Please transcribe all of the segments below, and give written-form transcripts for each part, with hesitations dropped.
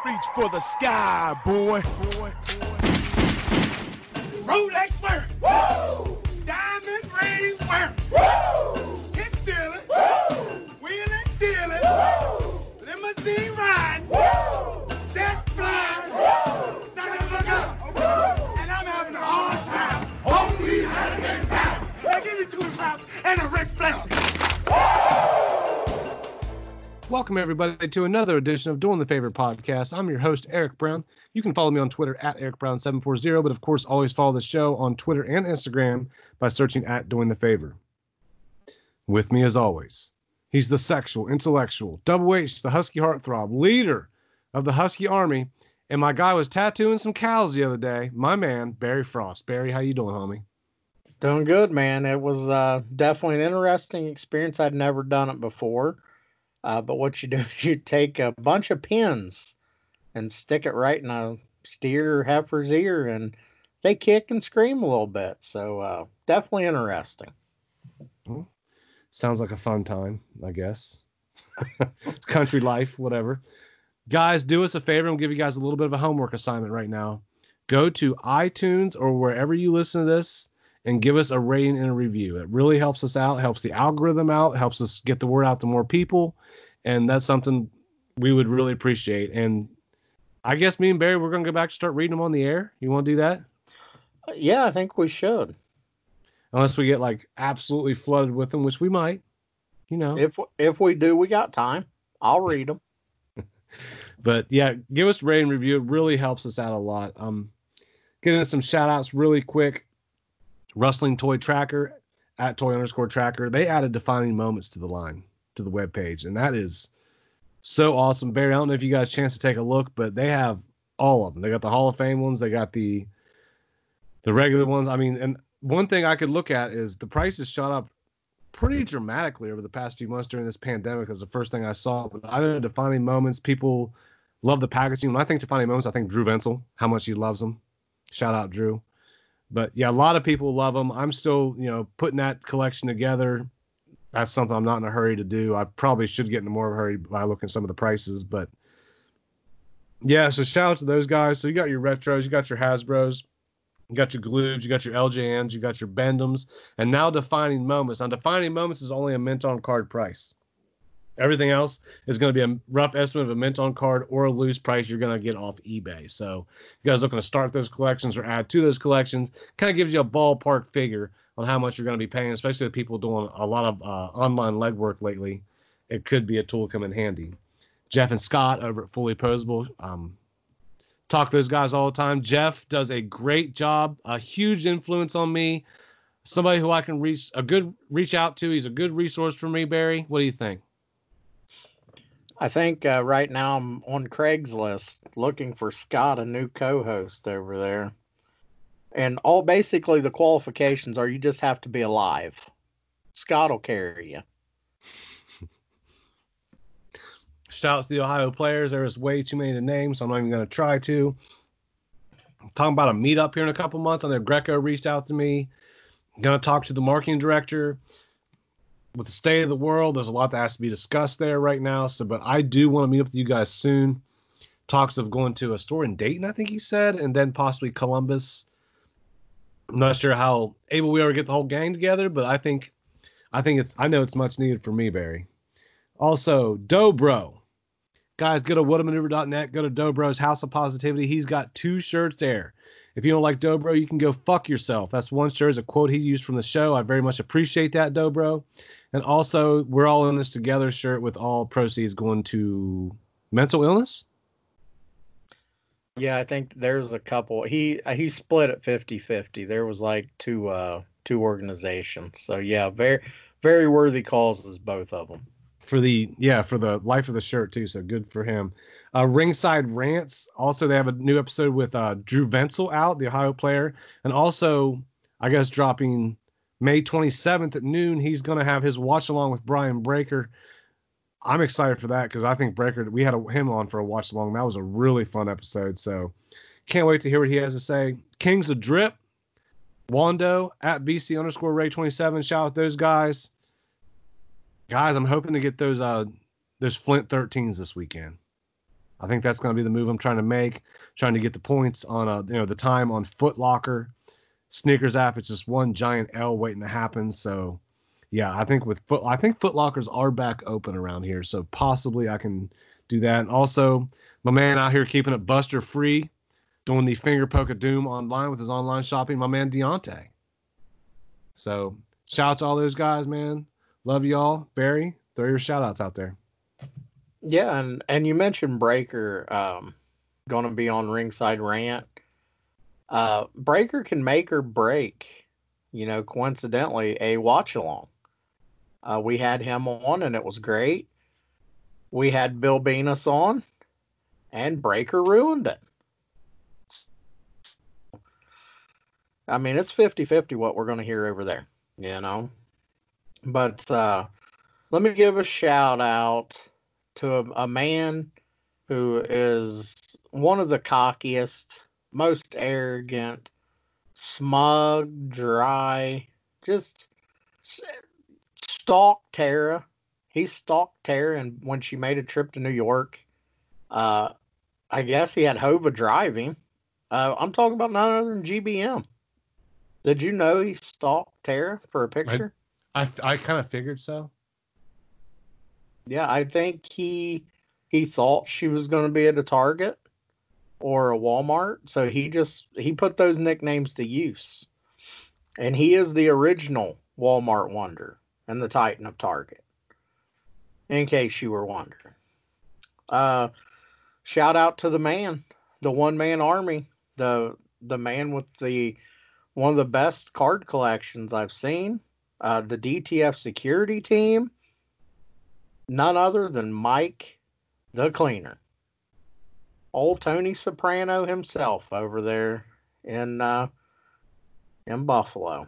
Reach for the sky, boy. Rolex wearing. Woo! Diamond ring wearing. Woo! Kiss stealing. Woo! Wheeling dealing. Woo! Limousine riding. Woo! Jet flying. Woo! Stuck in the gun. Woo! And I'm having a hard time. Only having a good time. Now give me 2 rounds and a Ric Flair. Welcome, everybody, to another edition of Doing the Favor podcast. I'm your host, Eric Brown. You can follow me on Twitter at EricBrown740, but of course, always follow the show on Twitter and Instagram by searching at Doing the Favor. With me, as always, he's the sexual, intellectual, Double H, the Husky heartthrob, leader of the Husky Army, and my guy was tattooing some cows the other day, my man, Barry Frost. Barry, how you doing, homie? Doing good, man. It was definitely an interesting experience. I'd never done it before. But what you do is you take a bunch of pins and stick it right in a steer or heifer's ear, and they kick and scream a little bit. So definitely interesting. Well, sounds like a fun time, I guess. Country life, whatever. Guys, do us a favor. I'll give you guys a little bit of a homework assignment right now. Go to iTunes or wherever you listen to this and give us a rating and a review. It really helps us out, helps the algorithm out, helps us get the word out to more people. And that's something we would really appreciate. And I guess me and Barry, we're going to go back and start reading them on the air. You want to do that? Yeah, I think we should. Unless we get like absolutely flooded with them, which we might, you know. If we do, we got time. I'll read them. But yeah, give us a rating and review. It really helps us out a lot. Getting some shout outs really quick. Rustling Toy Tracker at Toy_Tracker. They added defining moments to the line, to the webpage, and that is so awesome. Barry, I don't know if you got a chance to take a look, but they have all of them. They got the Hall of Fame ones. They got the regular ones. I mean, and one thing I could look at is the prices shot up pretty dramatically over the past few months during this pandemic. Is the first thing I saw. But I know defining moments. People love the packaging. When I think defining moments, I think Drew Venzel, how much he loves them. Shout out, Drew. But yeah, a lot of people love them. I'm still, putting that collection together. That's something I'm not in a hurry to do. I probably should get in more of a hurry by looking at some of the prices. But yeah, so shout out to those guys. So you got your retros, you got your Hasbros, you got your Gloobs, you got your LJNs, you got your Bendums, and now Defining Moments. Now, Defining Moments is only a mint on card price. Everything else is going to be a rough estimate of a mint on card or a loose price you're going to get off eBay. So if you guys looking to start those collections or add to those collections, kind of gives you a ballpark figure on how much you're going to be paying, especially the people doing a lot of online legwork lately. It could be a tool come in handy. Jeff and Scott over at Fully Posable, talk to those guys all the time. Jeff does a great job, a huge influence on me, somebody who I can reach out to. He's a good resource for me, Barry. What do you think? I think right now I'm on Craigslist looking for Scott, a new co-host over there. And basically the qualifications are you just have to be alive. Scott will carry you. Shout out to the Ohio players. There is way too many to name, so I'm not even going to try to. I'm talking about a meetup here in a couple months. I know Greco reached out to me. I'm going to talk to the marketing director. With the state of the world, there's a lot that has to be discussed there right now. But I do want to meet up with you guys soon. Talks of going to a store in Dayton, I think he said, and then possibly Columbus. I'm not sure how able we are to get the whole gang together, but I know it's much needed for me, Barry. Also, Dobro. Guys, go to whatamaneuver.net. Go to Dobro's House of Positivity. He's got 2 shirts there. If you don't like Dobro, you can go fuck yourself. That's one shirt, is a quote he used from the show. I very much appreciate that, Dobro. And also, we're all in this together shirt with all proceeds going to mental illness. Yeah, I think there's a couple. He split it 50-50. There was like two organizations. So yeah, very, very worthy causes, both of them. For the life of the shirt too. So good for him. Ringside Rants. Also, they have a new episode with Drew Venzel out, the Ohio player, and also I guess dropping May 27th at noon. He's going to have his watch along with Brian Breaker. I'm excited for that because I think Breaker, we had him on for a watch along. That was a really fun episode. So can't wait to hear what he has to say. Kings of Drip, Wando at BC_Ray27. Shout out those guys. Guys, I'm hoping to get those Flint 13s this weekend. I think that's going to be the move I'm trying to make, trying to get the points on the time on Foot Locker. Sneakers app, it's just one giant L waiting to happen. So yeah, I think Foot Lockers are back open around here, so possibly I can do that. And also, my man out here keeping it buster free, doing the finger poke of doom online with his online shopping, my man Deontay. So shout out to all those guys, man. Love y'all. Barry, throw your shout outs out there. Yeah, and you mentioned Breaker going to be on Ringside Rant. Breaker can make or break, coincidentally, a watch along. We had him on and it was great. We had Bill Venus on and Breaker ruined it. I mean, it's 50-50 what we're going to hear over there, But let me give a shout out to a man who is one of the cockiest, most arrogant, smug, dry, just stalked Tara. He stalked Tara, and when she made a trip to New York, I guess he had Hova driving. I'm talking about none other than GBM. Did you know he stalked Tara for a picture? I kind of figured so. Yeah, I think he thought she was going to be at a Target or a Walmart, so he put those nicknames to use. And he is the original Walmart Wonder and the Titan of Target, in case you were wondering. Shout out to the man, the one-man army, the man with one of the best card collections I've seen, the DTF security team, none other than Mike the Cleaner. Old Tony Soprano himself over there in Buffalo.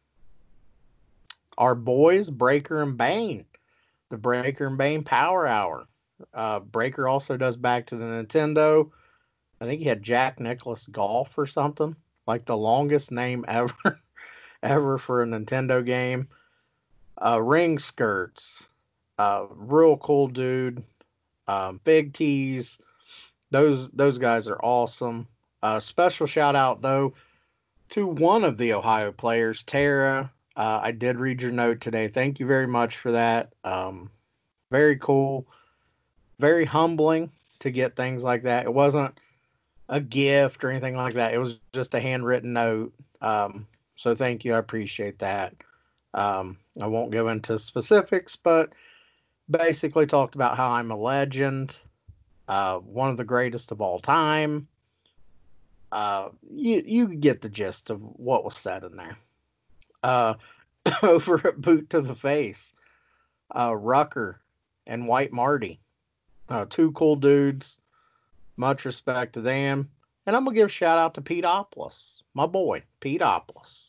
Our boys, Breaker and Bane, the Breaker and Bane Power Hour. Breaker also does Back to the Nintendo. I think he had Jack Nicklaus Golf or something, like the longest name ever for a Nintendo game. Ring Skirts, real cool dude. Big T's. Those guys are awesome. Special shout out though to one of the Ohio players, Tara. I did read your note today. Thank you very much for that. Very cool. Very humbling to get things like that. It wasn't a gift or anything like that. It was just a handwritten note. So thank you. I appreciate that. I won't go into specifics, but basically talked about how I'm a legend. One of the greatest of all time. You get the gist of what was said in there. Over at Boot to the Face, Rucker and White Marty, two cool dudes. Much respect to them. And I'm going to give a shout out to Pete Oplis, my boy, Pete Oplis.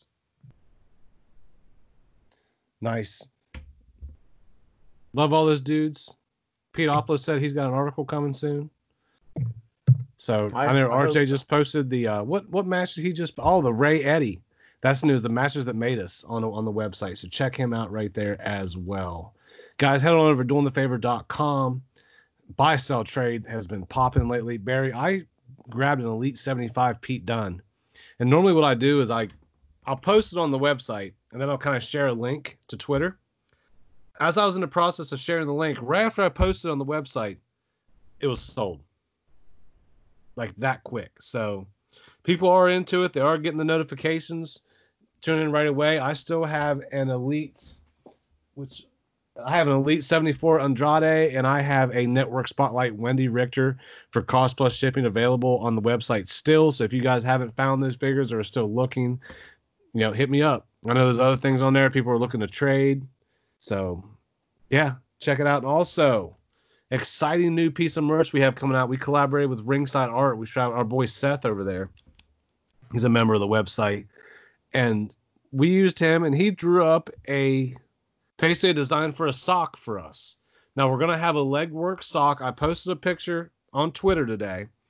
Nice. Love all those dudes. Pete Oplis said he's got an article coming soon. So I know RJ just posted the what match did he just? Oh, the Ray Eddie. That's news. The matches that made us on the website. So check him out right there as well. Guys, head on over to doingthefavor.com. Buy, sell, trade has been popping lately. Barry, I grabbed an Elite 75 Pete Dunne. And normally what I do is I'll post it on the website and then I'll kind of share a link to Twitter. As I was in the process of sharing the link, right after I posted on the website, it was sold. Like that quick. So people are into it. They are getting the notifications. Tune in right away. I still have an Elite, which I have an Elite 74 Andrade, and I have a Network Spotlight Wendy Richter for cost plus shipping available on the website still. So if you guys haven't found those figures or are still looking, hit me up. I know there's other things on there. People are looking to trade. So, yeah, check it out. And also, exciting new piece of merch we have coming out. We collaborated with Ringside Art. We shot our boy Seth over there. He's a member of the website. And we used him, and he drew up basically a design for a sock for us. Now, we're going to have a legwork sock. I posted a picture on Twitter today.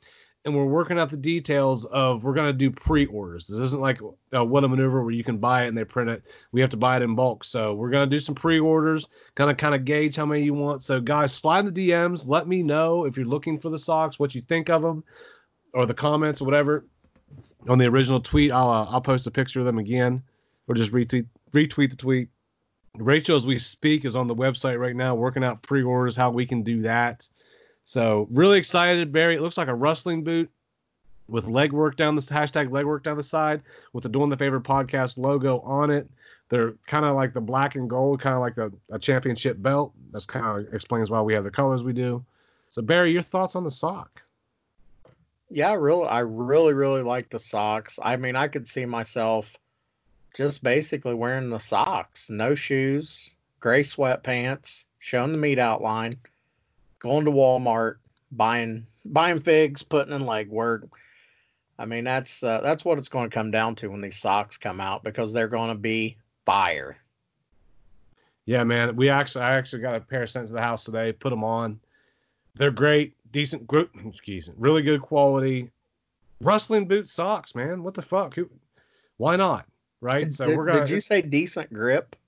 and we're working out the details of we're going to do pre-orders. This isn't like What a Maneuver where you can buy it and they print it. We have to buy it in bulk. So we're going to do some pre-orders, kind of gauge how many you want. So guys, slide in the DMs. Let me know if you're looking for the socks, what you think of them, or the comments or whatever. On the original tweet, I'll post a picture of them again, or just retweet the tweet. Rachel, as we speak, is on the website right now working out pre-orders, how we can do that. So really excited, Barry. It looks like a rustling boot with legwork down the hashtag legwork down the side with the Doing the Favor podcast logo on it. They're kind of like the black and gold, kind of like a championship belt. That's kind of explains why we have the colors we do. So Barry, your thoughts on the sock? Yeah, I really like the socks. I mean, I could see myself just basically wearing the socks, no shoes, gray sweatpants, showing the meat outline, going to Walmart, buying figs, putting in legwork. I mean, that's what it's going to come down to when these socks come out, because they're going to be fire. Yeah, man. I actually got a pair sent to the house today. Put them on. They're great, decent, really good quality. Rustling boot socks, man. What the fuck? Why not? Right? So Did you say decent grip?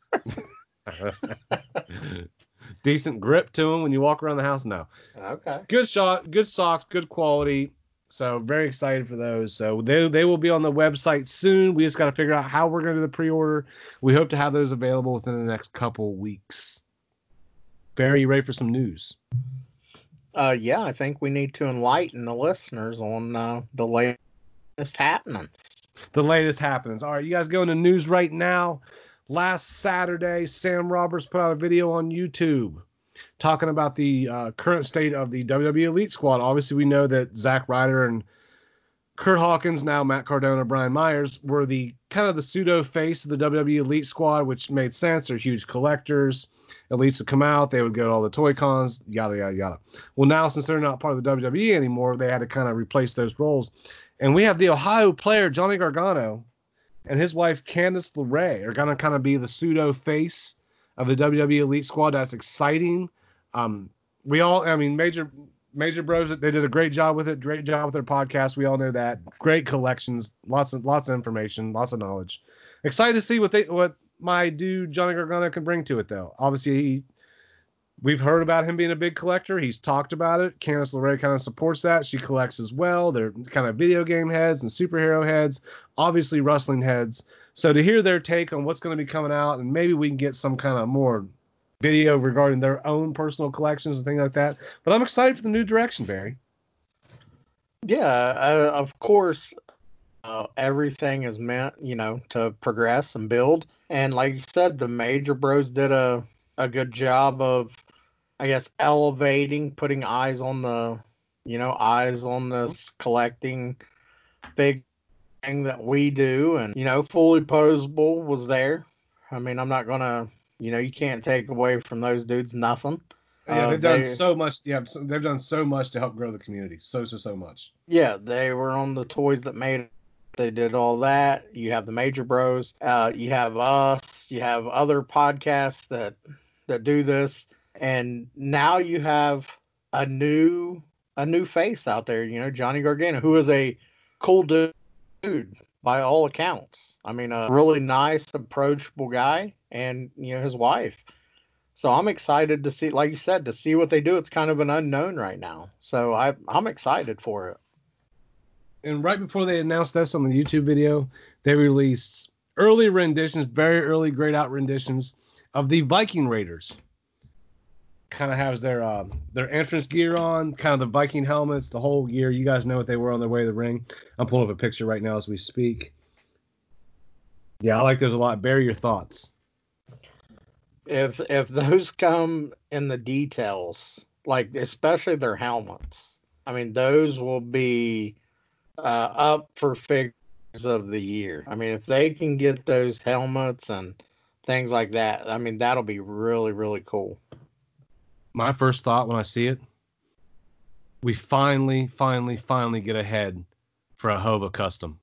Decent grip to them when you walk around the house? No. Okay. Good socks, good quality. So very excited for those. So they will be on the website soon. We just got to figure out how we're going to do the pre-order. We hope to have those available within the next couple weeks. Barry, you ready for some news? Yeah, I think we need to enlighten the listeners on the latest happenings. The latest happenings. All right, you guys go into news right now. Last Saturday, Sam Roberts put out a video on YouTube talking about the current state of the WWE Elite Squad. Obviously, we know that Zack Ryder and Kurt Hawkins, now Matt Cardona, Brian Myers, were the kind of the pseudo face of the WWE Elite Squad, which made sense. They're huge collectors. Elites would come out, they would go to all the toy cons, yada, yada, yada. Well, now since they're not part of the WWE anymore, they had to kind of replace those roles. And we have the Ohio player, Johnny Gargano, and his wife, Candice LeRae, are going to kind of be the pseudo face of the WWE Elite Squad. That's exciting. Major Bros, they did a great job with it. Great job with their podcast. We all know that. Great collections. Lots of information. Lots of knowledge. Excited to see what my dude Johnny Gargano can bring to it, though. Obviously, we've heard about him being a big collector. He's talked about it. Candice LeRae kind of supports that. She collects as well. They're kind of video game heads and superhero heads, obviously wrestling heads. So to hear their take on what's going to be coming out, and maybe we can get some kind of more video regarding their own personal collections and things like that. But I'm excited for the new direction, Barry. Yeah, of course, everything is meant, to progress and build. And like you said, the Major Bros did a good job of, I guess, elevating, putting eyes on this collecting big thing that we do. And, Fully Posable was there. I mean, I'm not going to, you can't take away from those dudes nothing. Yeah, they've done so much. Yeah, they've done so much to help grow the community. So much. Yeah, they were on the Toys That Made It. They did all that. You have the Major Bros. You have us. You have other podcasts that do this. And now you have a new face out there. Johnny Gargano, who is a cool dude by all accounts. I mean, a really nice, approachable guy, and his wife. So I'm excited to see, like you said, to see what they do. It's kind of an unknown right now. So I'm excited for it. And right before they announced this on the YouTube video, they released early renditions, very early grayed out renditions of the Viking Raiders. Kind of has their entrance gear on, kind of the Viking helmets, the whole gear. You guys know what they were on their way to the ring. I'm pulling up a picture right now as we speak. Yeah, I like those a lot. Barry, your thoughts? If those come in the details, like especially their helmets, I mean, those will be up for figures of the year. I mean, if they can get those helmets and things like that, I mean, that'll be really, really cool. My first thought when I see it, we finally get a head for a Hova custom.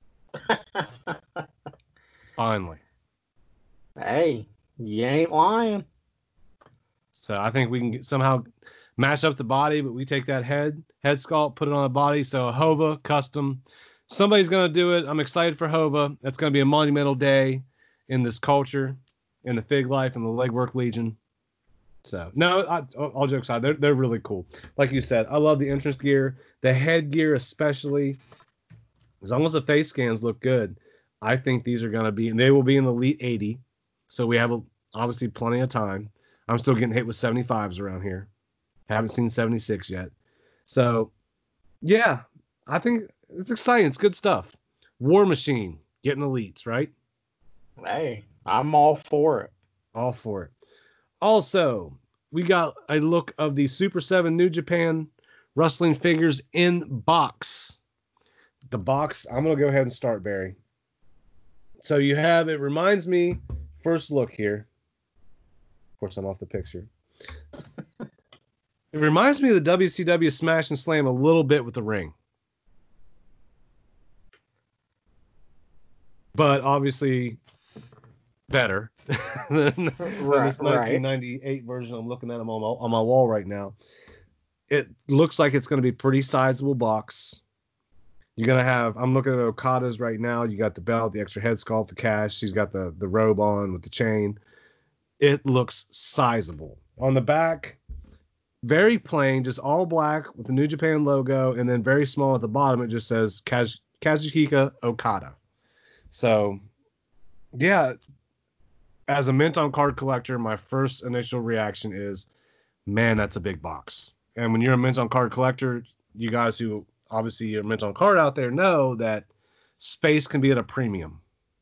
Finally. Hey, you ain't lying. So I think we can somehow match up the body, but we take that head sculpt, put it on the body. So Hova custom. Somebody's going to do it. I'm excited for Hova. It's going to be a monumental day in this culture, in the Fig Life and the Legwork Legion. So, no, all jokes aside, they're really cool. Like you said, I love the entrance gear, the headgear especially. As long as the face scans look good, I think these are going to be, and they will be in the Elite 80. So we have obviously plenty of time. I'm still getting hit with 75s around here. Haven't seen 76 yet. So, yeah, I think it's exciting. It's good stuff. War Machine, getting elites, right? Hey, I'm all for it. All for it. Also, we got a look of the Super 7 New Japan wrestling figures in box. The box, I'm going to go ahead and start, Barry. So you have, it reminds me, first look here. Of course, I'm off the picture. It reminds me of the WCW Smash and Slam a little bit with the ring. But obviously better than this 1998 version I'm looking at on my wall right now. It looks like it's going to be a pretty sizable box. You're going to have, I'm looking at Okada's right now. You got the belt, the extra head sculpt, the cash. She's got the robe on with the chain. It looks sizable. On the back, very plain, just all black with the New Japan logo, and then very small at the bottom, it just says Kazuchika Okada. So, yeah, as a mint on card collector, my first initial reaction is, man, that's a big box. And when you're a mint on card collector, you guys who obviously are mint on card out there know that space can be at a premium.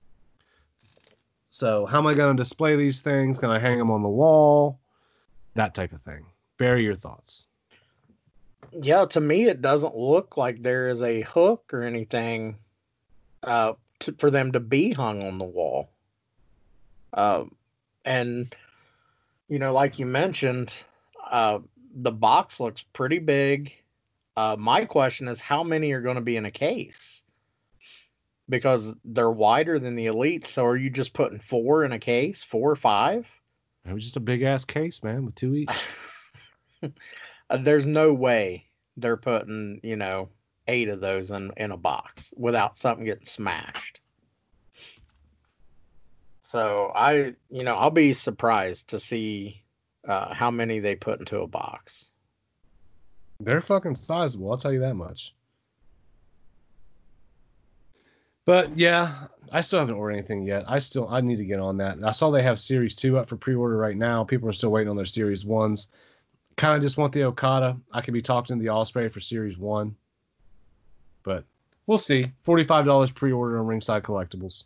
So how am I going to display these things? Can I hang them on the wall? That type of thing. Barry, your thoughts. Yeah, to me, it doesn't look like there is a hook or anything for them to be hung on the wall. And, you know, like you mentioned, the box looks pretty big. My question is, how many are going to be in a case? Because they're wider than the Elite, so are you just putting 4 in a case? 4 or 5? It was just a big-ass case, man, with 2 each. There's no way they're putting, 8 of those in a box without something getting smashed. So I'll be surprised to see how many they put into a box. They're fucking sizable, I'll tell you that much. But yeah, I still haven't ordered anything yet. I need to get on that. I saw they have Series 2 up for pre-order right now. People are still waiting on their Series 1s. Kind of just want the Okada. I could be talking to the Ospreay for Series 1. But we'll see. $45 pre-order on Ringside Collectibles.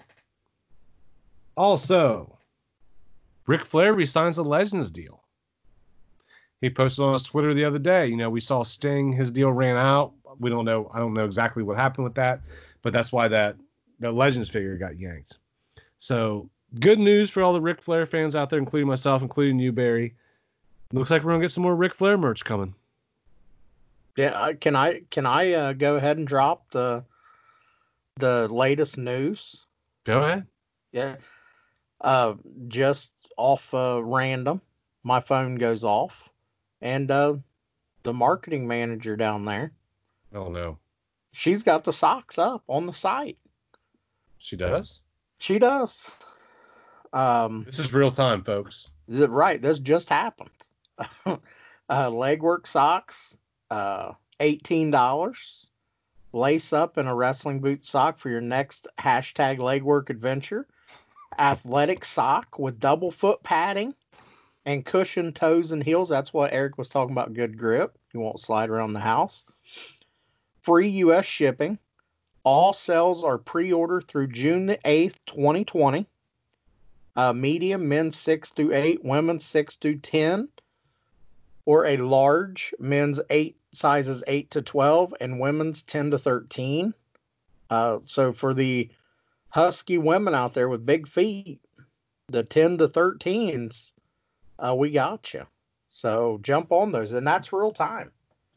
Also, Ric Flair resigns a Legends deal. He posted on his Twitter the other day. We saw Sting, his deal ran out. We don't know. I don't know exactly what happened with that, but that's why the Legends figure got yanked. So good news for all the Ric Flair fans out there, including myself, including you, Barry. Looks like we're gonna get some more Ric Flair merch coming. Yeah, can I go ahead and drop the latest news? Go ahead. Yeah. Just off random, my phone goes off, and the marketing manager down there. Oh no. She's got the socks up on the site. She does? She does. This is real time, folks. Right. This just happened. Legwork socks, $18. Lace up in a wrestling boot sock for your next #legwork adventure. Athletic sock with double foot padding and cushioned toes and heels. That's what Eric was talking about. Good grip. You won't slide around the house. Free U.S. shipping. All sales are pre-ordered through June the 8th, 2020. Medium, men's 6 through 8, women's 6 through 10. Or a large, men's sizes 8 to 12, and women's 10 to 13. So for the husky women out there with big feet, the 10 to 13s, we got you. So jump on those, and that's real time.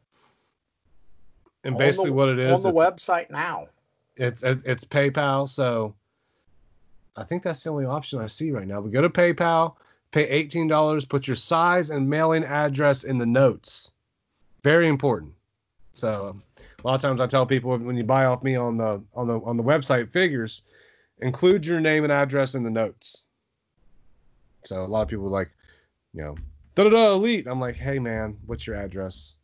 And basically what it is, on the website now. It's PayPal, so I think that's the only option I see right now. We go to PayPal, pay $18, put your size and mailing address in the notes. Very important. So a lot of times I tell people when you buy off me on the website figures, include your name and address in the notes. So a lot of people are like, elite. I'm like, hey man, what's your address?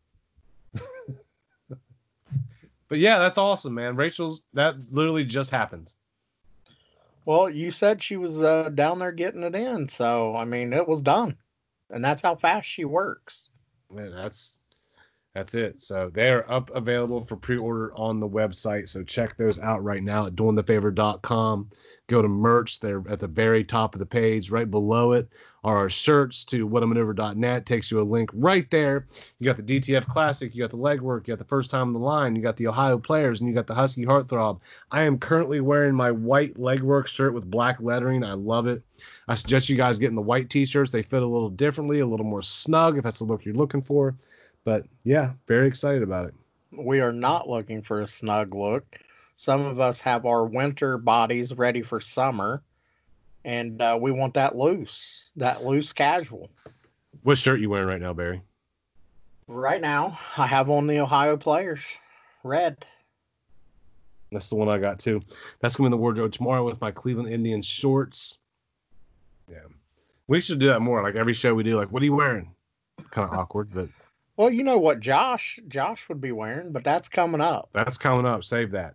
But yeah, that's awesome, man. That literally just happened. Well, you said she was down there getting it in, so I mean, it was done, and that's how fast she works. Man, that's it. So they're available for pre-order on the website. So check those out right now at doingthefavor.com. Go to merch. They're at the very top of the page. Right below it are our shirts to whatamaneuver.net. Takes you a link right there. You got the DTF Classic. You got the legwork. You got the first time on the line. You got the Ohio Players. And you got the Husky Heartthrob. I am currently wearing my white legwork shirt with black lettering. I love it. I suggest you guys getting the white t-shirts. They fit a little differently, a little more snug if that's the look you're looking for. But yeah, very excited about it. We are not looking for a snug look. Some of us have our winter bodies ready for summer, and we want that loose casual. What shirt you wearing right now, Barry? Right now, I have on the Ohio Players, red. That's the one I got too. That's going to be in the wardrobe tomorrow with my Cleveland Indians shorts. Yeah. We should do that more. Like every show we do, like, what are you wearing? Kind of awkward, but. Well, you know what Josh would be wearing, but that's coming up. That's coming up. Save that.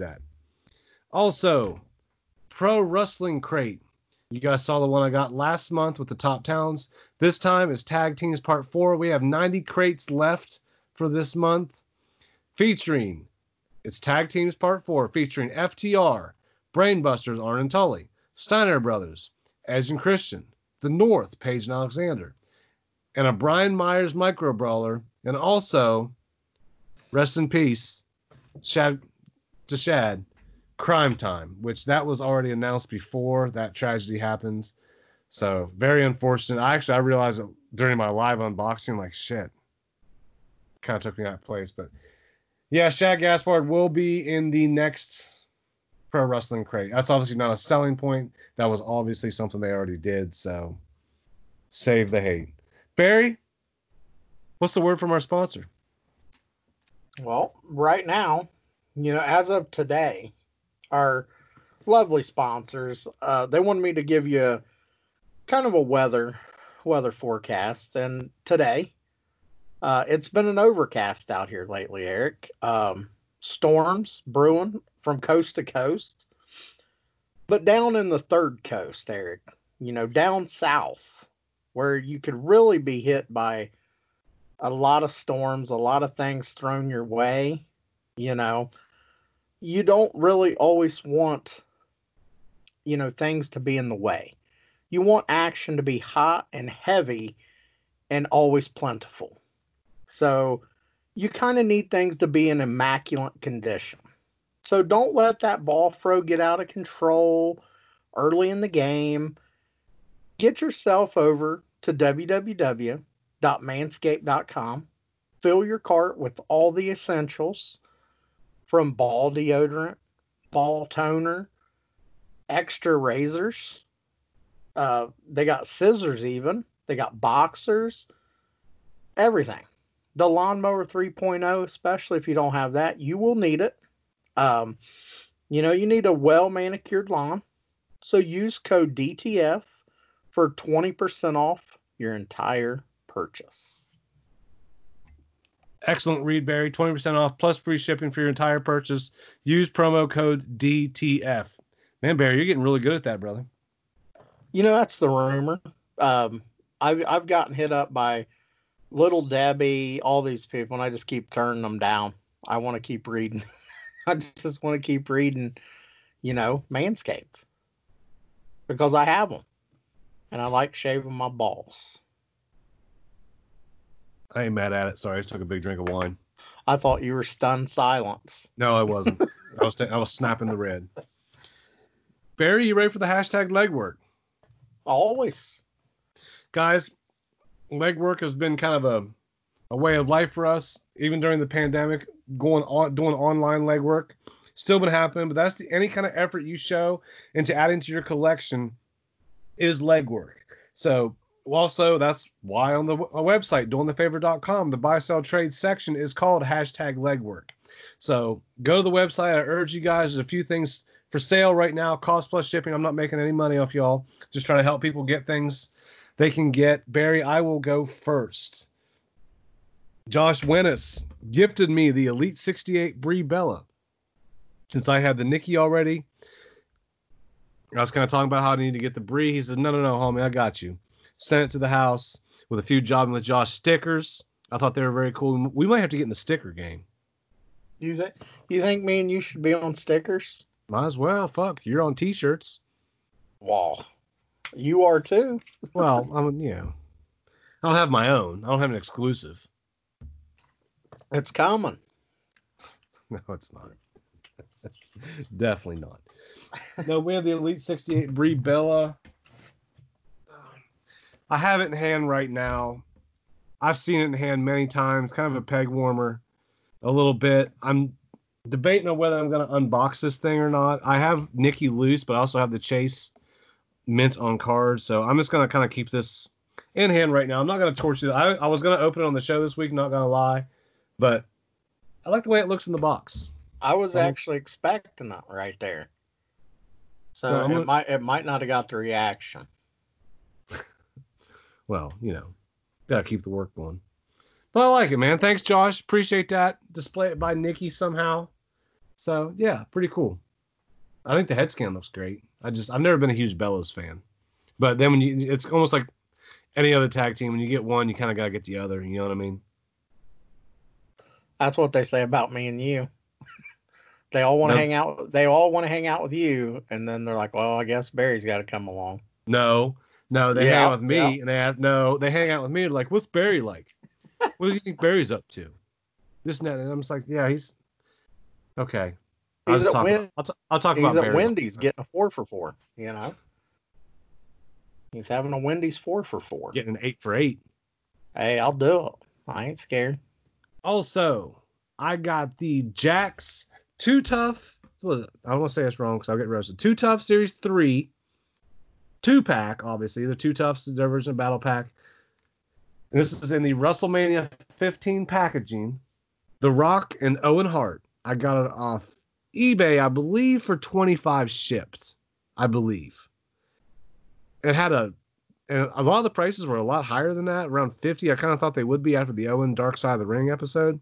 Also, Pro Wrestling Crate. You guys saw the one I got last month with the top towns. This time is Tag Teams Part 4. We have 90 crates left for this month. It's Tag Teams Part 4, featuring FTR, Brainbusters, Arn and Tully, Steiner Brothers, Edge and Christian, The North, Paige and Alexander, and a Brian Myers micro brawler, and also, rest in peace, Shad, Crime Time, which that was already announced before that tragedy happened. So very unfortunate. I realized it during my live unboxing, like shit, kind of took me out of place. But yeah, Shad Gaspard will be in the next Pro Wrestling Crate. That's obviously not a selling point. That was obviously something they already did. So save the hate. Barry, what's the word from our sponsor? Well, right now, as of today, our lovely sponsors, they wanted me to give you kind of a weather forecast. And today, it's been an overcast out here lately, Eric. Storms brewing from coast to coast. But down in the third coast, Eric, down south, where you could really be hit by a lot of storms, a lot of things thrown your way, you don't really always want, things to be in the way. You want action to be hot and heavy and always plentiful. So you kind of need things to be in immaculate condition. So don't let that ball throw get out of control early in the game. Get yourself over to www.manscaped.com. Fill your cart with all the essentials from ball deodorant, ball toner, extra razors. They got scissors even. They got boxers. Everything. The Lawnmower 3.0, especially if you don't have that, you will need it. You need a well-manicured lawn. So use code DTF for 20% off your entire purchase. Excellent read, Barry. 20% off plus free shipping for your entire purchase. Use promo code DTF. Man, Barry, you're getting really good at that, brother. That's the rumor. I've gotten hit up by Little Debbie, all these people, and I just keep turning them down. I want to keep reading. I just want to keep reading, Manscaped. Because I have them. And I like shaving my balls. I ain't mad at it. Sorry, I just took a big drink of wine. I thought you were stunned silence. No, I wasn't. I was snapping the red. Barry, you ready for the hashtag legwork? Always. Guys, legwork has been kind of a way of life for us, even during the pandemic, doing online legwork. Still been happening, but that's any kind of effort you show into adding to your collection is legwork. So Also, that's why on the website, doingthefavor.com, the buy, sell, trade section is called #legwork. So go to the website. I urge you guys. There's a few things for sale right now. Cost plus shipping. I'm not making any money off y'all. Just trying to help people get things they can get. Barry, I will go first. Josh Wennis gifted me the Elite 68 Brie Bella. Since I had the Nikki already, I was kind of talking about how I need to get the Brie. He said, no, homie, I got you. Sent it to the house with a few Jobbing with Josh stickers. I thought they were very cool. We might have to get in the sticker game. You think me and you should be on stickers? Might as well. Fuck, you're on T-shirts. Wow. You are too. Well, I don't have my own. I don't have an exclusive. It's common. No, it's not. Definitely not. No, we have the Elite 68 Brie Bella. I have it in hand right now. I've seen it in hand many times. Kind of a peg warmer. A little bit. I'm debating on whether I'm going to unbox this thing or not. I have Nikki loose, but I also have the Chase mint on card. So I'm just going to kind of keep this in hand right now. I'm not going to torch it. I was going to open it on the show this week, not going to lie. But I like the way it looks in the box. I was actually expecting it right there. So it might not have got the reaction. Well, gotta keep the work going. But I like it, man. Thanks, Josh. Appreciate that. Display it by Nikki somehow. So yeah, pretty cool. I think the head scan looks great. I've never been a huge Bellas fan, but then it's almost like any other tag team. When you get one, you kind of gotta get the other. You know what I mean? That's what they say about me and you. They all want to hang out. They all want to hang out with you, and then they're like, "Well, I guess Barry's got to come along." No, they hang out with me, and they hang out with me. Like, what's Barry like? What do you think Barry's up to? This and that, and I'm just like, yeah, he's okay. I'll talk about Barry. He's at Wendy's getting a 4 for 4. He's having a Wendy's 4 for 4. Getting an 8 for 8. Hey, I'll do it. I ain't scared. Also, I got the Jakks Too Tough. What was it? I don't want to say this wrong because I'll get roasted. Too Tough Series 3 2-pack, obviously. The Too Tough's their version of Battle Pack. And this is in the WrestleMania 15 packaging. The Rock and Owen Hart. I got it off eBay, I believe, for $25 shipped. I believe. It had and a lot of the prices were a lot higher than that, around $50. I kind of thought they would be after the Owen Dark Side of the Ring episode.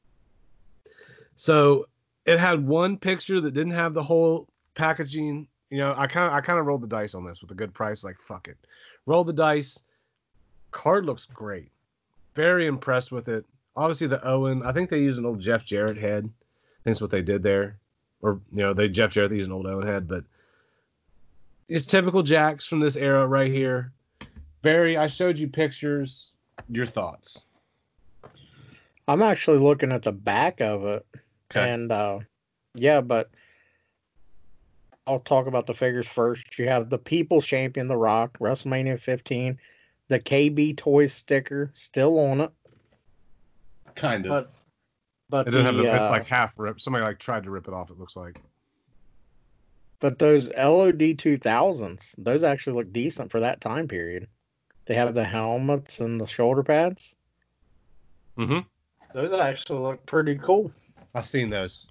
So it had one picture that didn't have the whole packaging. I kind of rolled the dice on this with a good price. Like, fuck it. Roll the dice. Card looks great. Very impressed with it. Obviously the Owen, I think they used an old Jeff Jarrett head. I think that's what they did there. Or, Jeff Jarrett, they used an old Owen head, but it's typical Jakks from this era right here. Barry, I showed you pictures. Your thoughts? I'm actually looking at the back of it. Okay. And, but I'll talk about the figures first. You have the People's Champion, The Rock, WrestleMania 15. The KB Toys sticker still on it. Kind of. But it doesn't have it's like half ripped. Somebody tried to rip it off, it looks like. But those LOD 2000s, those actually look decent for that time period. They have the helmets and the shoulder pads. Mm-hmm. Those actually look pretty cool. I've seen those.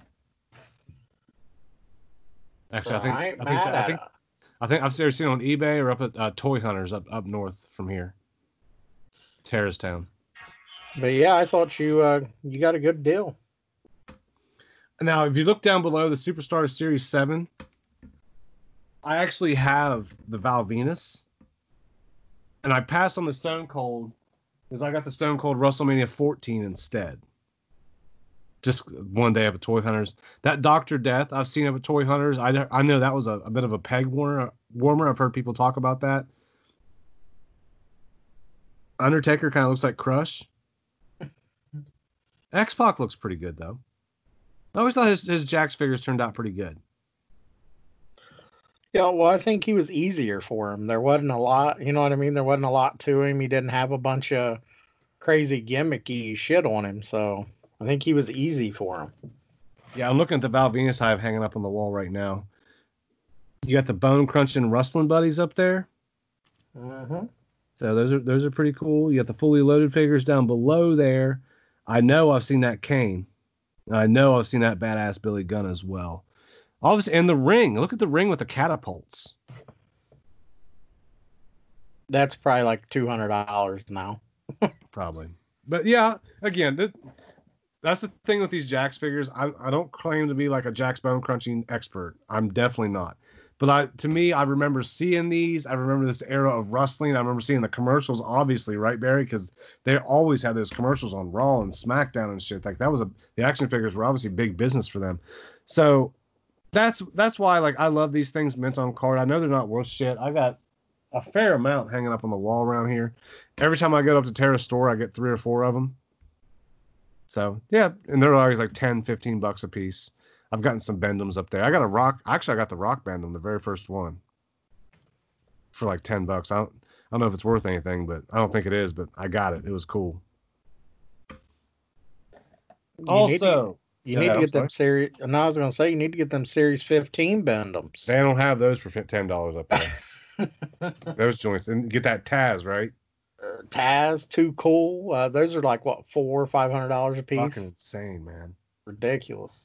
Actually, So I think I've seen on eBay or up at Toy Hunters up north from here, Terrastown. But yeah, I thought you got a good deal. Now, if you look down below the Superstar Series 7, I actually have the Val Venus, and I passed on the Stone Cold because I got the Stone Cold WrestleMania 14 instead. Just one day up at Toy Hunters. That Dr. Death I've seen up at Toy Hunters. I know that was a bit of a peg warmer. I've heard people talk about that. Undertaker kind of looks like Crush. X-Pac looks pretty good, though. I always thought his Jakks figures turned out pretty good. Yeah, well, I think he was easier for him. There wasn't a lot, you know what I mean? There wasn't a lot to him. He didn't have a bunch of crazy gimmicky shit on him, so I think he was easy for him. Yeah, I'm looking at the Val Venus I have hanging up on the wall right now. You got the Bone Crunching Rustling Buddies up there. Mm-hmm. So those are pretty cool. You got the fully loaded figures down below there. I know I've seen that Kane. I know I've seen that badass Billy Gunn as well. Obviously, and the ring. Look at the ring with the catapults. That's probably like $200 now. Probably. But yeah, again, that's the thing with these Jakks figures. I don't claim to be like a Jakks bone crunching expert. I'm definitely not. But to me, I remember seeing these. I remember this era of wrestling. I remember seeing the commercials, obviously, right, Barry? Because they always had those commercials on Raw and SmackDown and shit. Like that was the action figures were obviously big business for them. So that's why like I love these things mint on card. I know they're not worth shit. I got a fair amount hanging up on the wall around here. Every time I go up to Terra's store, I get 3 or 4 of them. So yeah, and they're always like $10-15 a piece. I've gotten some Bendhams up there. I got a Rock. Actually, I got the Rock Bendham, the very first one, for like $10. I don't know if it's worth anything, but I don't think it is. But I got it. It was cool. You need to get them series. And I was gonna say you need to get them Series 15 Bendhams. They don't have those for $10 up there. Those joints, and get that Taz, right? Taz, Too Cool. Those are like what, $400 or $500 a piece. Fucking insane, man. Ridiculous.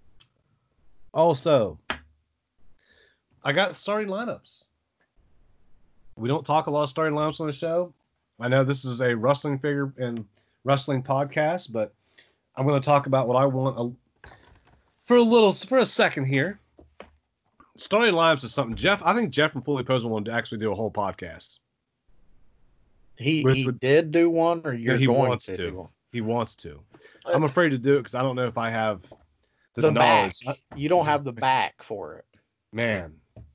Also, I got starting lineups. We don't talk a lot of starting lineups on the show. I know this is a wrestling figure and wrestling podcast, but I'm going to talk about what I want for a second here. Starting lineups is something I think Jeff from Fully Posed wanted to actually do a whole podcast. He did do one, or you're going to do one? He wants to. I'm afraid to do it because I don't know if I have the knowledge. Back. You don't have the back for it. Man.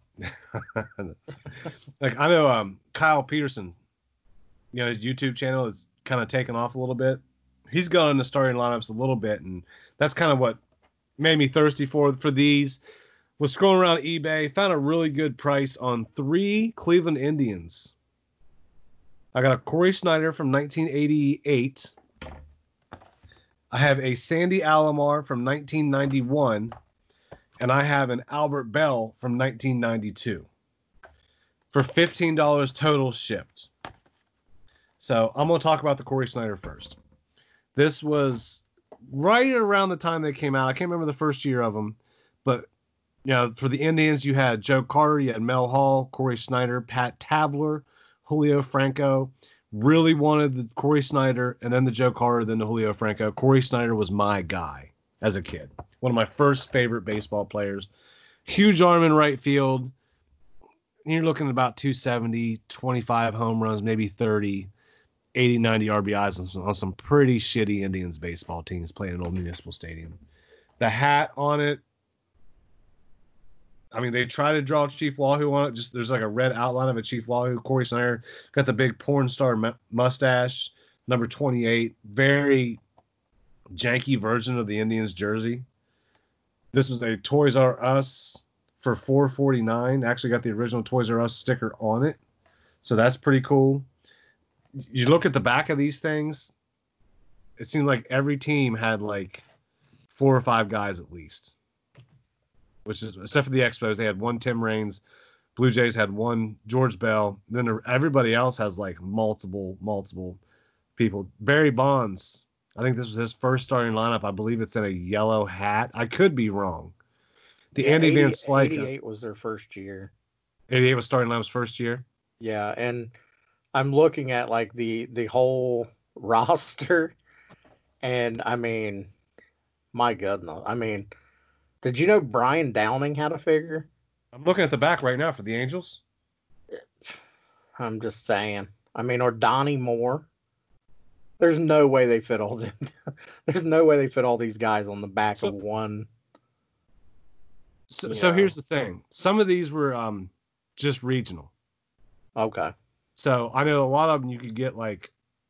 Like I know Kyle Peterson, his YouTube channel is kind of taken off a little bit. He's gone into starting lineups a little bit, and that's kind of what made me thirsty for these. Was scrolling around eBay, found a really good price on 3 Cleveland Indians. I got a Corey Snyder from 1988. I have a Sandy Alomar from 1991. And I have an Albert Bell from 1992. For $15 total shipped. So I'm going to talk about the Corey Snyder first. This was right around the time they came out. I can't remember the first year of them. But for the Indians, you had Joe Carter, you had Mel Hall, Corey Snyder, Pat Tabler, Julio Franco. Really wanted the Corey Snyder, and then the Joe Carter, then the Julio Franco. Corey Snyder was my guy as a kid. One of my first favorite baseball players. Huge arm in right field. You're looking at about 270, 25 home runs, maybe 30, 80, 90 RBIs on some pretty shitty Indians baseball teams playing at Old Municipal Stadium. The hat on it, I mean, they try to draw Chief Wahoo on it. Just there's like a red outline of a Chief Wahoo. Corey Snyder got the big porn star mustache, number 28. Very janky version of the Indians jersey. This was a Toys R Us for $4.49. Actually got the original Toys R Us sticker on it. So that's pretty cool. You look at the back of these things, it seemed like every team had like 4 or 5 guys at least. Which is, except for the Expos, they had 1 Tim Raines. Blue Jays had 1 George Bell. Then everybody else has like multiple people. Barry Bonds, I think this was his first starting lineup. I believe it's in a yellow hat. I could be wrong. Andy Van Slyke. 88 was their first year. 88 was starting lineup's first year? Yeah, and I'm looking at like the whole roster, and I mean, my goodness. I mean, did you know Brian Downing had a figure? I'm looking at the back right now for the Angels. I'm just saying. I mean, or Donnie Moore. There's no way they fit all them. There's no way they fit all these guys on the back of one. So here's the thing. Some of these were just regional. Okay. So I know a lot of them you could get like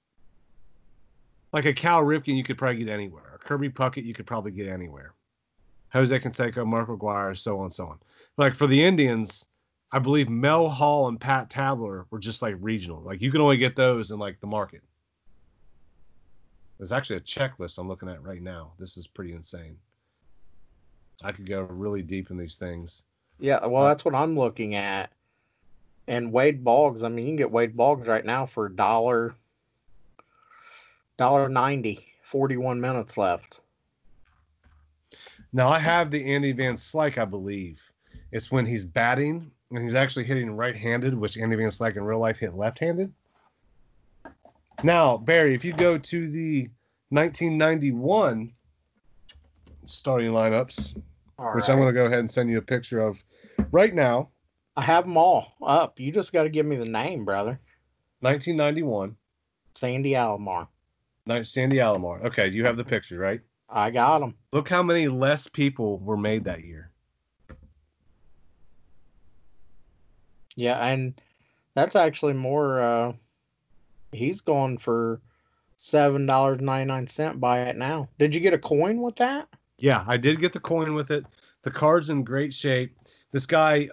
a Cal Ripken you could probably get anywhere. A Kirby Puckett you could probably get anywhere. Jose Canseco, Mark McGuire, so on and so on. Like for the Indians, I believe Mel Hall and Pat Tabler were just like regional. Like you could only get those in like the market. There's actually a checklist I'm looking at right now. This is pretty insane. I could go really deep in these things. Yeah, well, that's what I'm looking at. And Wade Boggs, I mean, you can get Wade Boggs right now for $1.90, 41 minutes left. Now I have the Andy Van Slyke, I believe. It's when he's batting and he's actually hitting right-handed, which Andy Van Slyke in real life hit left-handed. Now, Barry, if you go to the 1991 starting lineups, which I'm going to go ahead and send you a picture of right now. I have them all up. You just got to give me the name, brother. 1991. Sandy Alomar. Sandy Alomar. Okay, you have the picture, right? I got them. Look how many less people were made that year. Yeah, and that's actually more. He's going for $7.99. Buy it now. Did you get a coin with that? Yeah, I did get the coin with it. The card's in great shape. This guy,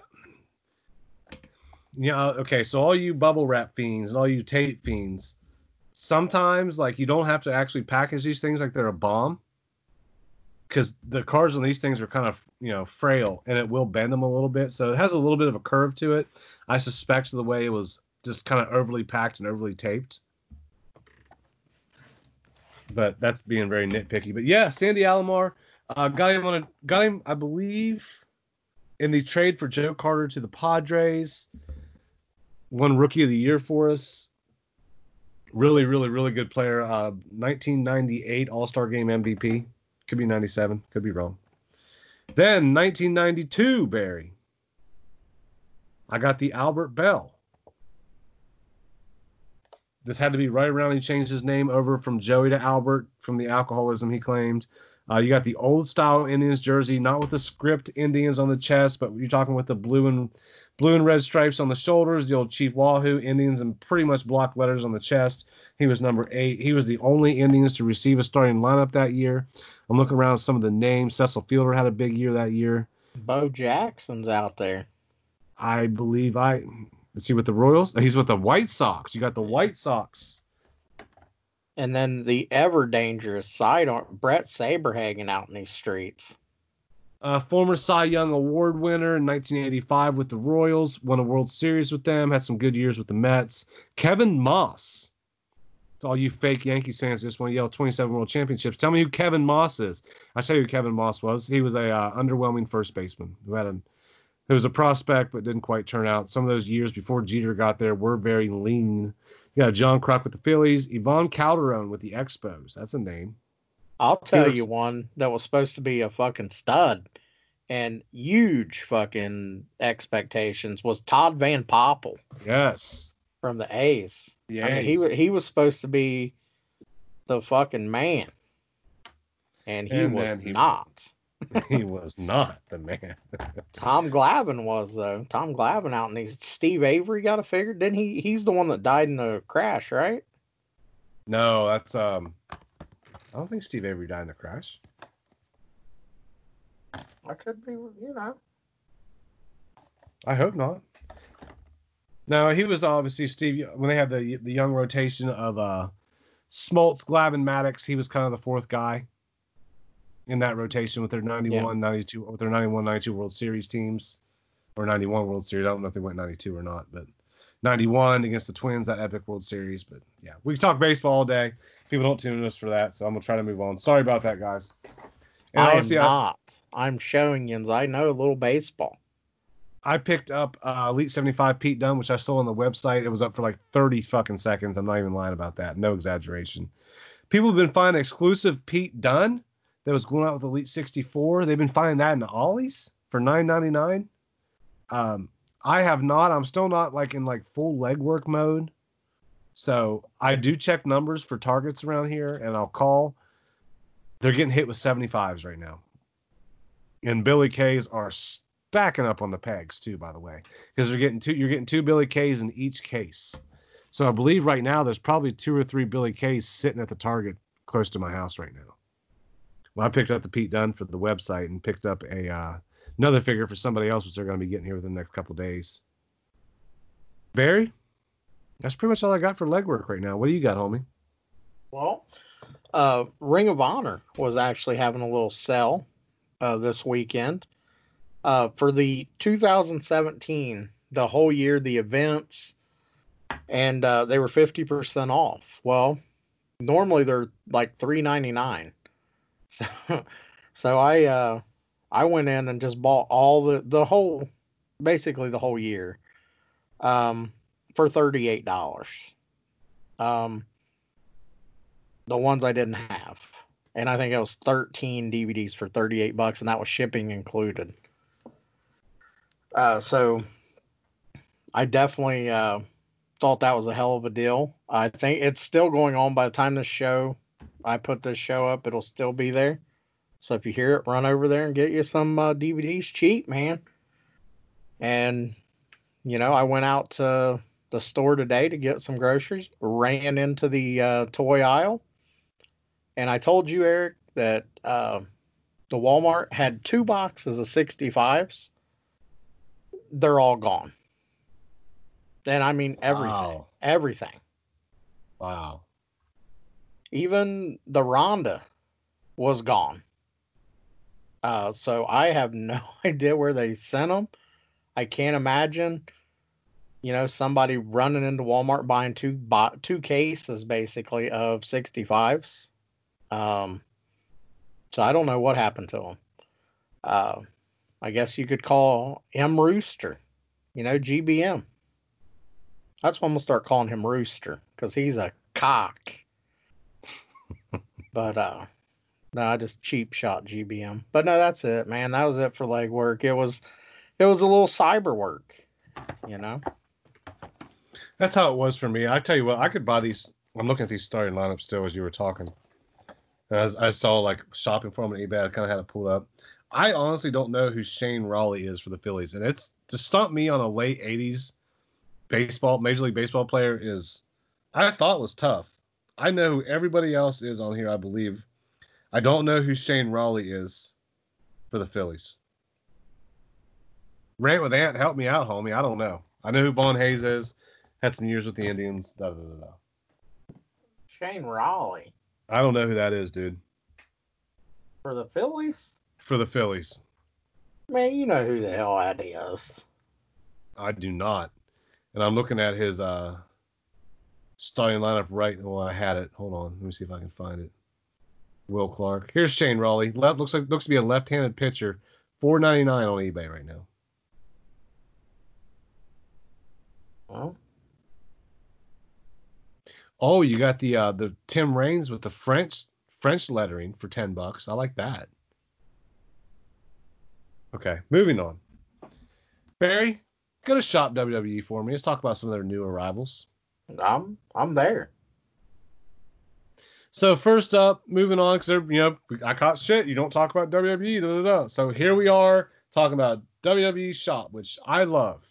okay, so all you bubble wrap fiends and all you tape fiends, sometimes like you don't have to actually package these things like they're a bomb, because the cards on these things are kind of frail and it will bend them a little bit, so it has a little bit of a curve to it. I suspect the way it was just kind of overly packed and overly taped, but that's being very nitpicky. But yeah, Sandy Alomar, got him I believe in the trade for Joe Carter to the Padres. Won Rookie of the Year for us. Really, really, really good player. 1998 All-Star Game MVP. Could be 97. Could be wrong. Then 1992, Barry. I got the Albert Bell. This had to be right around he changed his name over from Joey to Albert from the alcoholism he claimed. You got the old style Indians jersey, not with the script Indians on the chest, but you're talking with the blue and red stripes on the shoulders, the old Chief Wahoo Indians, and pretty much block letters on the chest. He was number 8. He was the only Indians to receive a starting lineup that year. I'm looking around some of the names. Cecil Fielder had a big year that year. Bo Jackson's out there. I believe is he with the Royals? He's with the White Sox. You got the White Sox. And then the ever dangerous sidearm, Brett Saberhagen out in these streets. Former Cy Young Award winner in 1985 with the Royals. Won a World Series with them. Had some good years with the Mets. Kevin Moss. To all you fake Yankees fans just want to yell 27 World Championships. Tell me who Kevin Moss is. I'll tell you who Kevin Moss was. He was a underwhelming first baseman who it was a prospect but didn't quite turn out. Some of those years before Jeter got there were very lean. You got John Kruk with the Phillies. Yvonne Calderon with the Expos. That's a name. I'll tell you one that was supposed to be a fucking stud and huge fucking expectations was Todd Van Poppel. Yes. From the A's. Yeah. I mean, he was supposed to be the fucking man. And he was not. He was not the man. Tom Glavine was, though. Tom Glavine out in these. Steve Avery got a figure. Didn't he? He's the one that died in the crash, right? No, that's I don't think Steve Avery died in a crash. I could be, I hope not. No, he was obviously Steve when they had the young rotation of Smoltz, Glavine, Maddox. He was kind of the fourth guy in that rotation with their 91, 92, with their 91, 92 World Series teams, or 91 World Series. I don't know if they went 92 or not, but 91 against the Twins, that epic World Series. But yeah, we can talk baseball all day. People don't tune in us for that, so I'm gonna try to move on. Sorry about that, guys. And I am not. I'm showing you. I know a little baseball. I picked up Elite 75 Pete Dunne, which I stole on the website. It was up for like 30 fucking seconds. I'm not even lying about that. No exaggeration. People have been finding exclusive Pete Dunne that was going out with Elite 64. They've been finding that in the Ollies for $9.99. I have not. I'm still not like in like full legwork mode. So I do check numbers for targets around here, and I'll call. They're getting hit with 75s right now. And Billy K's are stacking up on the pegs too, by the way, because you're getting two Billy K's in each case. So I believe right now there's probably 2 or 3 Billy K's sitting at the target close to my house right now. Well, I picked up the Pete Dunne for the website and picked up another figure for somebody else, which they're going to be getting here within the next couple days. Barry, that's pretty much all I got for legwork right now. What do you got, homie? Well, Ring of Honor was actually having a little sale this weekend. For the 2017 the whole year, the events, and they were 50% off. Well, normally they're like $3.99. So I went in and just bought all the whole, basically the whole year, for $38. The ones I didn't have, and I think it was 13 DVDs for $38, and that was shipping included. So I definitely thought that was a hell of a deal. I think it's still going on by the time I put this show up, it'll still be there. So if you hear it, run over there and get you some DVDs cheap, man. And, I went out to the store today to get some groceries, ran into the toy aisle, and I told you, Eric, that the Walmart had 2 boxes of 65s. They're all gone. And I mean everything. Wow. Everything. Wow. Even the Rhonda was gone. So I have no idea where they sent them. I can't imagine, somebody running into Walmart buying two cases basically of 65s. So I don't know what happened to them. I guess you could call him Rooster, GBM. That's what I'm gonna start calling him, Rooster, because he's a cock. But no, I just cheap shot GBM. But no, that's it, man. That was it for leg work. It was a little cyber work, That's how it was for me. I tell you what, I could buy these. I'm looking at these starting lineups still as you were talking. And I saw like shopping for them on eBay. I kind of had it pulled up. I honestly don't know who Shane Raleigh is for the Phillies, and it's to stump me on a late '80s Major League Baseball player I thought was tough. I know who everybody else is on here, I believe. I don't know who Shane Raleigh is for the Phillies. Rant with Ant, help me out, homie. I don't know. I know who Vaughn Hayes is. Had some years with the Indians. Shane Raleigh. I don't know who that is, dude. For the Phillies? For the Phillies. Man, you know who the hell that is. I do not. And I'm looking at his starting lineup right now. I had it. Hold on. Let me see if I can find it. Will Clark. Here's Shane Raleigh. Looks to be a left-handed pitcher. $4.99 on eBay right now. Well. Oh, you got the Tim Raines with the French lettering for $10. I like that. Okay, moving on. Barry, go to Shop WWE for me. Let's talk about some of their new arrivals. I'm there. So first up, moving on, because I caught shit. You don't talk about WWE. Da, da, da. So here we are talking about WWE Shop, which I love.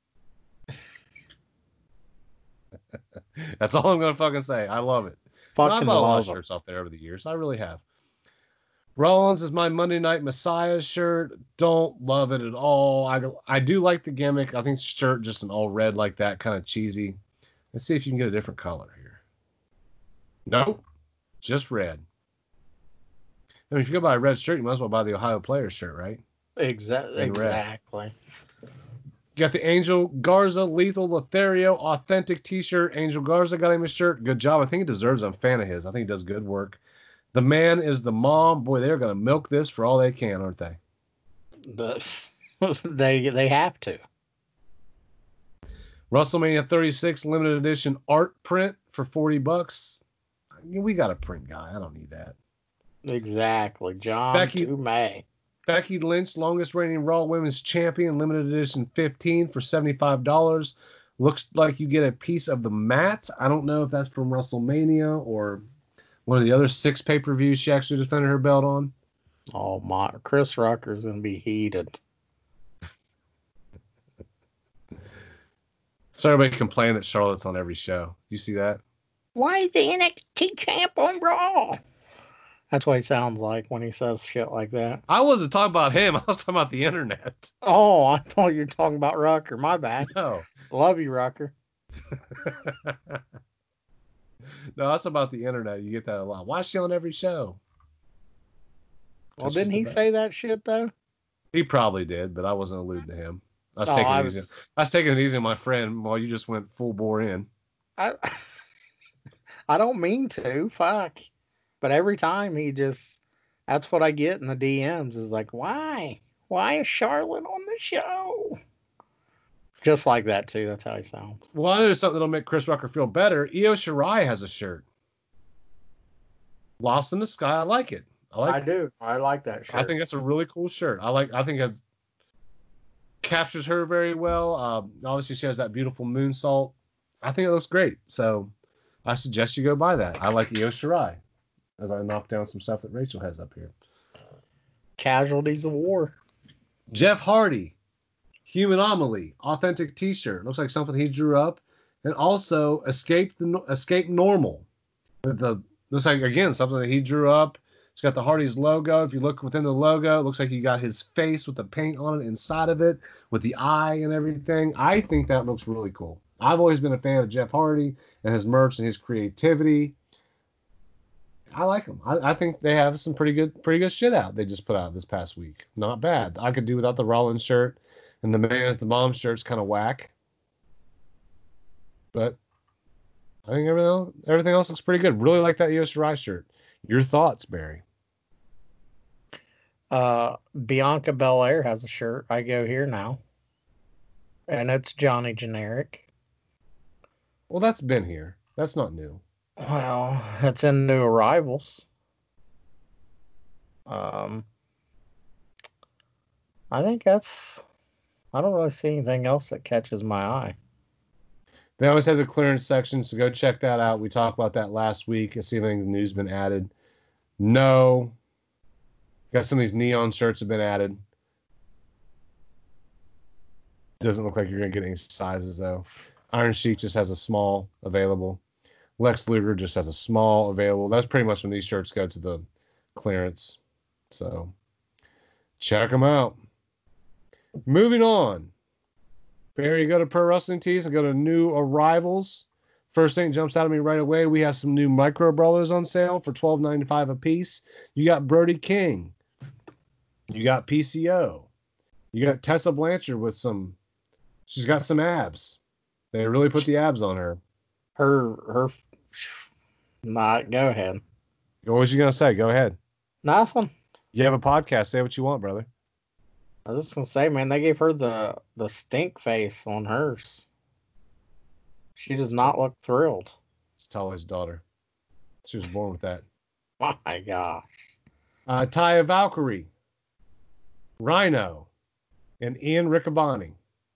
That's all I'm gonna fucking say. I love it. I've bought a lot of shirts off there over the years. I really have. Rollins is my Monday Night Messiah shirt. Don't love it at all. I do like the gimmick. I think shirt just an all red like that, kind of cheesy. Let's see if you can get a different color here. Nope, just red. I mean, if you go buy a red shirt, you might as well buy the Ohio Players shirt, right? Exactly. You got the Angel Garza Lethal Lothario authentic t-shirt. Angel Garza got him a shirt. Good job. I think he deserves it. I'm a fan of his. I think he does good work. The man is the mom. Boy, they're going to milk this for all they can, aren't they? They have to. WrestleMania 36 limited edition art print for $40. I mean, we got a print guy. I don't need that. Exactly. John Dumay. Becky Lynch, longest reigning Raw Women's Champion, limited edition 15 for $75. Looks like you get a piece of the mat. I don't know if that's from WrestleMania or one of the other 6 pay-per-views she actually defended her belt on. Oh my, Chris Rucker's gonna be heated. So everybody complain that Charlotte's on every show. You see that? Why is the NXT champ on Raw? That's what he sounds like when he says shit like that. I wasn't talking about him. I was talking about the internet. Oh, I thought you were talking about Rucker. My bad. No. Love you, Rucker. No, that's about the internet. You get that a lot. Why is she on every show? Well, didn't he say that shit, though? He probably did, but I wasn't alluding to him. I was No, taking I it easy. I was taking it easy on my friend while you just went full bore in. I I don't mean to, fuck. But every time that's what I get in the DMs is like, why? Why is Charlotte on the show? Just like that too. That's how he sounds. Well, I know there's something that'll make Chris Rucker feel better. Io Shirai has a shirt. Lost in the Sky. I like it. I do. I like that shirt. I think that's a really cool shirt. I think it captures her very well. Obviously, she has that beautiful moonsault. I think it looks great. So I suggest you go buy that. I like Io Shirai as I knock down some stuff that Rachel has up here. Casualties of War. Jeff Hardy, Human Anomaly, authentic T-shirt. Looks like something he drew up. And also Escape Normal. Looks like, again, something that he drew up. It's got the Hardy's logo. If you look within the logo, it looks like he got his face with the paint on it inside of it, with the eye and everything. I think that looks really cool. I've always been a fan of Jeff Hardy and his merch and his creativity. I like him. I think they have some pretty good shit out. They just put out this past week. Not bad. I could do without the Rollins shirt, and the Man is the Bomb shirt's kind of whack. But I think everything else looks pretty good. Really like that Io Shirai shirt. Your thoughts, Barry? Bianca Belair has a shirt. I go here now. And it's Johnny Generic. Well, that's been here. That's not new. Well, it's in New Arrivals. I think I don't really see anything else that catches my eye. They always have the clearance section, so go check that out. We talked about that last week and see if anything new's been added. No. Got some of these neon shirts have been added. Doesn't look like you're going to get any sizes, though. Iron Sheik just has a small available. Lex Luger just has a small available. That's pretty much when these shirts go to the clearance. So, check them out. Moving on. Barry, go to Pro Wrestling Tees and go to New Arrivals. First thing that jumps out at me right away, we have some new Micro Brawlers on sale for $12.95 a piece. You got Brody King. You got PCO. You got Tessa Blanchard with she's got some abs. They really put the abs on her. Go ahead. What was you going to say? Go ahead. Nothing. You have a podcast. Say what you want, brother. I was just going to say, man, they gave her the stink face on hers. She does not look thrilled. It's Tully's daughter. She was born with that. My gosh. Taya Valkyrie, Rhino, and Ian Riccaboni.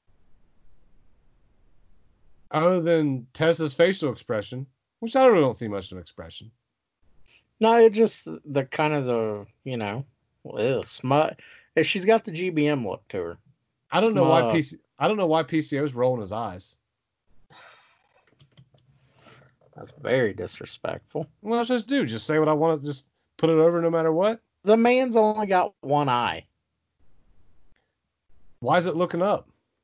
Other than Tessa's facial expression, which I really don't see much of an expression. No, it just the kind of smut. She's got the GBM look to her. I don't know why PCO's rolling his eyes. That's very disrespectful. Well, just say what I want. Just put it over no matter what. The man's only got one eye. Why is it looking up?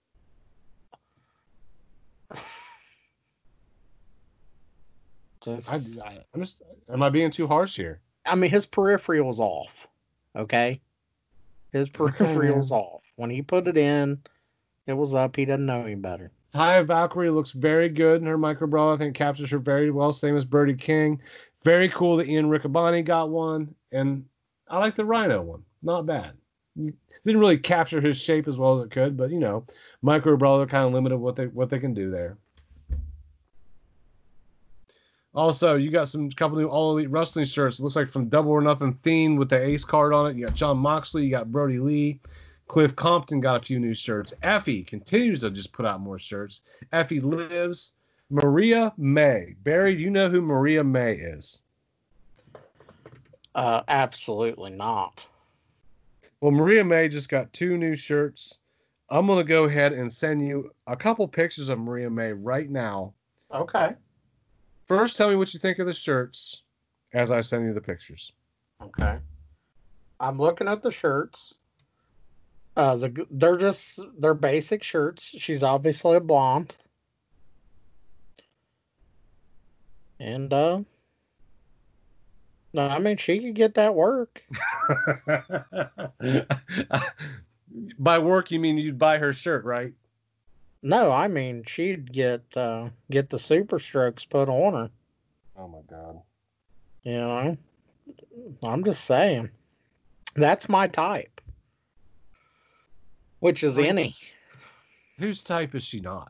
Am I being too harsh here? I mean, his peripheral's off. Okay? His peripheral's off. When he put it in, it was up. He doesn't know any better. Taya Valkyrie looks very good in her micro brawl. I think captures her very well. Same as Brody King. Very cool that Ian Riccaboni got one. And I like the Rhino one. Not bad. Didn't really capture his shape as well as it could, but micro brawler kind of limited what they can do there. Also, you got couple new All Elite Wrestling shirts. It looks like from Double or Nothing themed with the Ace card on it. You got Jon Moxley, you got Brody Lee. Cliff Compton got a few new shirts. Effie continues to just put out more shirts. Effie lives. Maria May. Barry, do you know who Maria May is? Absolutely not. Well, Maria May just got 2 new shirts. I'm going to go ahead and send you a couple pictures of Maria May right now. Okay. First, tell me what you think of the shirts as I send you the pictures. Okay. I'm looking at the shirts. They're basic shirts. She's obviously a blonde. And no, I mean, she could get that work. By work, you mean you'd buy her shirt, right? No, I mean she'd get the Super Strokes put on her. Oh my God. You know, I'm just saying. That's my type. Which is any. Whose type is she not?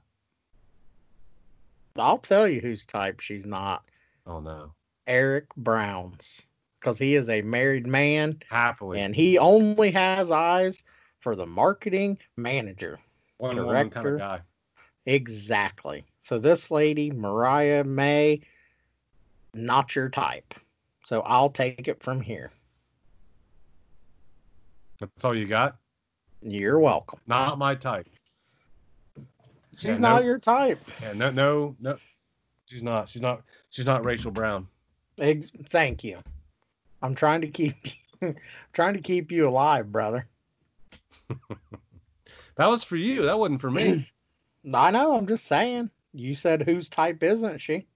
I'll tell you whose type she's not. Oh no. Eric Brown's. Because he is a married man. Happily. And he only has eyes for the marketing manager. One woman kind of guy. Exactly. So this lady, Mariah May, not your type. So I'll take it from here. That's all you got? You're welcome. Not my type. She's not your type. Yeah, no. She's not. She's not Rachel Brown. Thank you. I'm trying to keep you alive, brother. That was for you. That wasn't for me. I know. I'm just saying. You said whose type isn't she?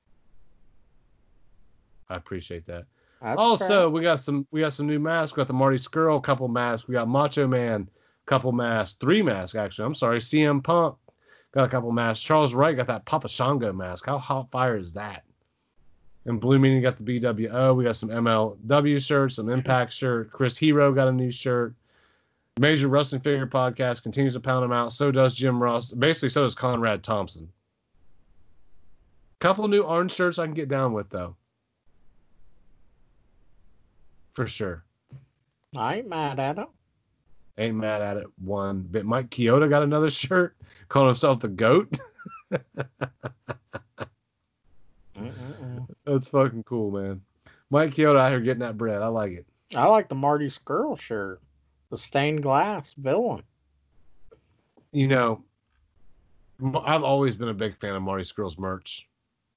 I appreciate that. That's also, fair. we got some new masks. We got the Marty Scurll couple masks. We got Macho Man couple masks. 3 masks actually. I'm sorry. CM Punk got a couple masks. Charles Wright got that Papa Shango mask. How hot fire is that? And Blue Meanie got the BWO. We got some MLW shirts, some Impact shirt. Chris Hero got a new shirt. Major Wrestling Figure Podcast continues to pound them out. So does Jim Ross. Basically, so does Conrad Thompson. Couple new orange shirts I can get down with, though. For sure. I ain't mad at it. Ain't mad at it one bit. Mike Chioda got another shirt. Calling himself the GOAT. That's fucking cool, man. Mike Chioda out here getting that bread. I like it. I like the Marty Scurll shirt. The stained glass villain. You know, I've always been a big fan of Marty Scurll's merch.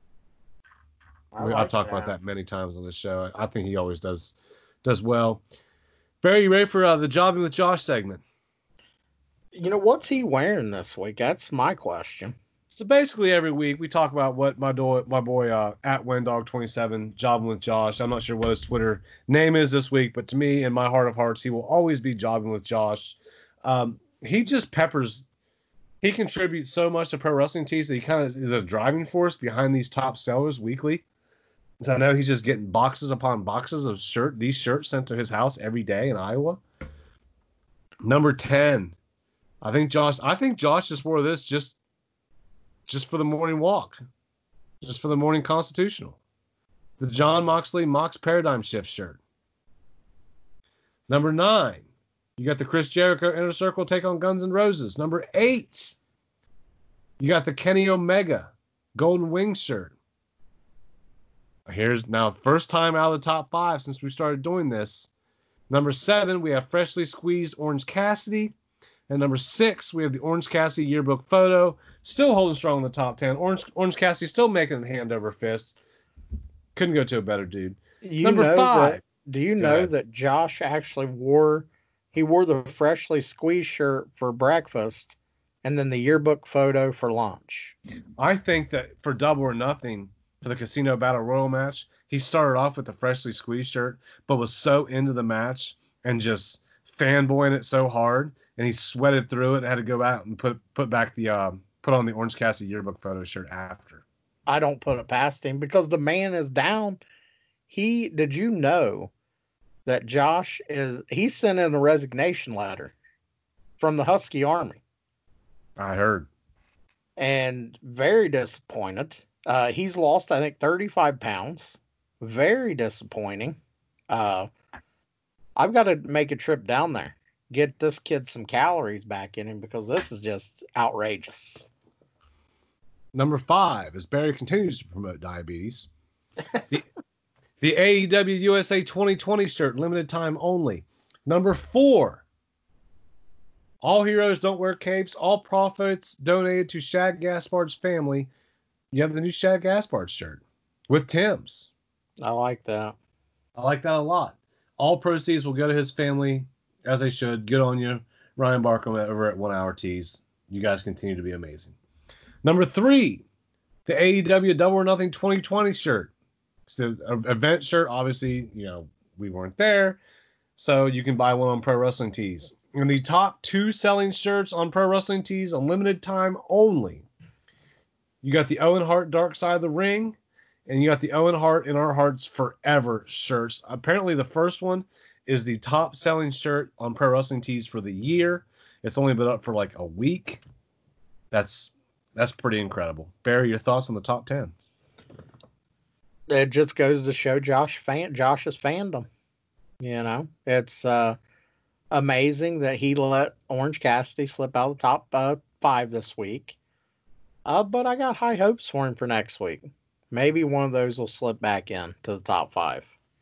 I've talked about that many times on the show. I think he always does well. Barry, you ready for the Jobbing with Josh segment? You know, what's he wearing this week? That's my question. So basically every week we talk about what my boy at Wendog27 Jobbing with Josh. I'm not sure what his Twitter name is this week, but to me, in my heart of hearts, he will always be Jobbing with Josh. He just peppers. He contributes so much to pro wrestling tees that he kind of is a driving force behind these top sellers weekly. So I know he's just getting boxes upon boxes of these shirts sent to his house every day in Iowa. Number 10. I think Josh just wore this just for the morning walk. Just for the morning constitutional. The John Moxley Mox Paradigm Shift shirt. Number 9. You got the Chris Jericho Inner Circle Take on Guns N' Roses. Number 8. You got the Kenny Omega Golden Wings shirt. Here's now first time out of the top 5 since we started doing this. Number 7, we have Freshly Squeezed Orange Cassidy. And number 6, we have the Orange Cassidy yearbook photo. Still holding strong in the top 10. Orange Cassidy still making it hand over fist. Couldn't go to a better dude. Number 5. Do you know that Josh actually wore the Freshly Squeezed shirt for breakfast and then the yearbook photo for lunch? I think that for Double or Nothing, for the Casino Battle Royal match, he started off with the Freshly Squeezed shirt, but was so into the match and just fanboying it so hard, and he sweated through it and had to go out and put on the Orange Cassidy yearbook photo shirt after. I don't put it past him because the man is down. Did you know that Josh he sent in a resignation letter from the Husky Army? I heard. And very disappointed. He's lost, I think, 35 pounds. Very disappointing. I've got to make a trip down there. Get this kid some calories back in him because this is just outrageous. Number 5, as Barry continues to promote diabetes, the AEW USA 2020 shirt, limited time only. Number 4, all heroes don't wear capes. All profits donated to Shad Gaspard's family. You have the new Shad Gaspard shirt with Tim's. I like that. I like that a lot. All proceeds will go to his family, as they should. Good on you, Ryan Barkham over at 1 Hour Tees. You guys continue to be amazing. Number 3, the AEW Double or Nothing 2020 shirt. It's the event shirt. Obviously, we weren't there. So you can buy one on Pro Wrestling Tees. And the top 2 selling shirts on Pro Wrestling Tees, a limited time only. You got the Owen Hart Dark Side of the Ring, and you got the Owen Hart in Our Hearts Forever shirts. Apparently the first one is the top selling shirt on Pro Wrestling Tees for the year. It's only been up for like a week. That's pretty incredible. Barry, your thoughts on the top 10? It just goes to show Josh's fandom. You know, it's amazing that he let Orange Cassidy slip out of the top 5 this week. But I got high hopes for him for next week. Maybe one of those will slip back in to the top 5.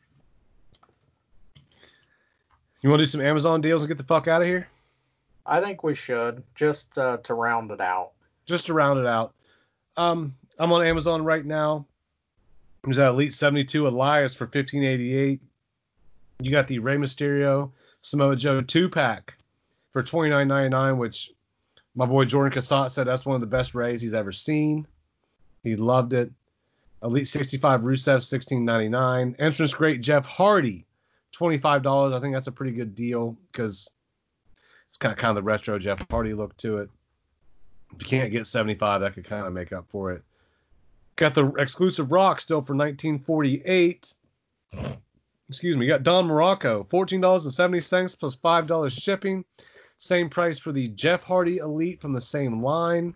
You want to do some Amazon deals and get the fuck out of here? I think we should, just to round it out. Just to round it out. I'm on Amazon right now. There's that Elite 72 Elias for $15.88. You got the Rey Mysterio Samoa Joe 2-pack for $29.99, which my boy Jordan Cassat said that's one of the best Rays he's ever seen. He loved it. Elite 65 Rusev $16.99. Entrance Great Jeff Hardy $25. I think that's a pretty good deal because it's kind of the retro Jeff Hardy look to it. If you can't get 75, that could kind of make up for it. Got the exclusive Rock still for $19.48. Excuse me. You got Don Morocco, $14.70 plus $5 shipping. Same price for the Jeff Hardy Elite from the same line.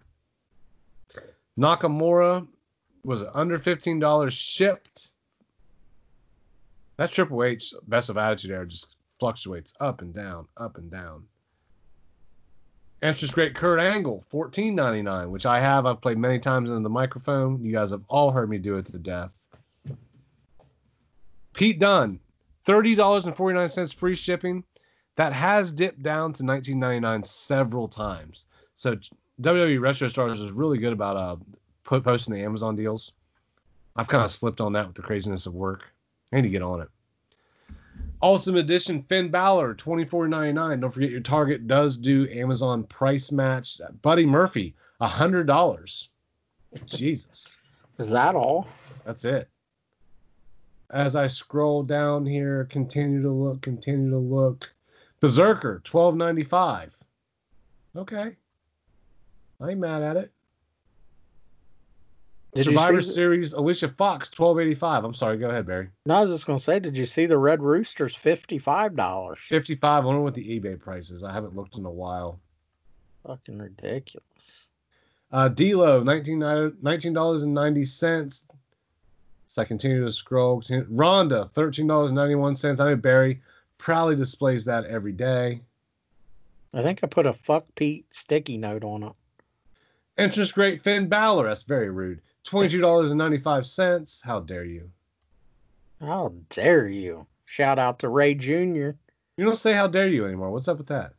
Nakamura was under $15 shipped. That Triple H Best of Attitude Era just fluctuates up and down, up and down. Entrance Great Kurt Angle, $14.99, which I've played many times into the microphone. You guys have all heard me do it to death. Pete Dunne, $30.49 free shipping. That has dipped down to $19.99 several times. So WWE Retro Stars is really good about posting the Amazon deals. I've kind of slipped on that with the craziness of work. I need to get on it. Ultimate Edition Finn Balor, $24.99. Don't forget your Target does do Amazon price match. Buddy Murphy, $100. Jesus. Is that all? That's it. As I scroll down here, continue to look. Berserker, $12.95. Okay. I ain't mad at it. Survivor Series, Alicia Fox, $12.85. I'm sorry, go ahead, Barry. No, I was just going to say, did you see the Red Roosters, $55? $55. I wonder what the eBay price is. I haven't looked in a while. Fucking ridiculous. D-Lo, $19.90. So I continue to scroll. Ronda, $13.91. I know Barry proudly displays that every day. I think I put a fuck Pete sticky note on it. Entrance Great Finn Balor. That's very rude. $22.95. How dare you? How dare you? Shout out to Ray Jr. You don't say how dare you anymore. What's up with that?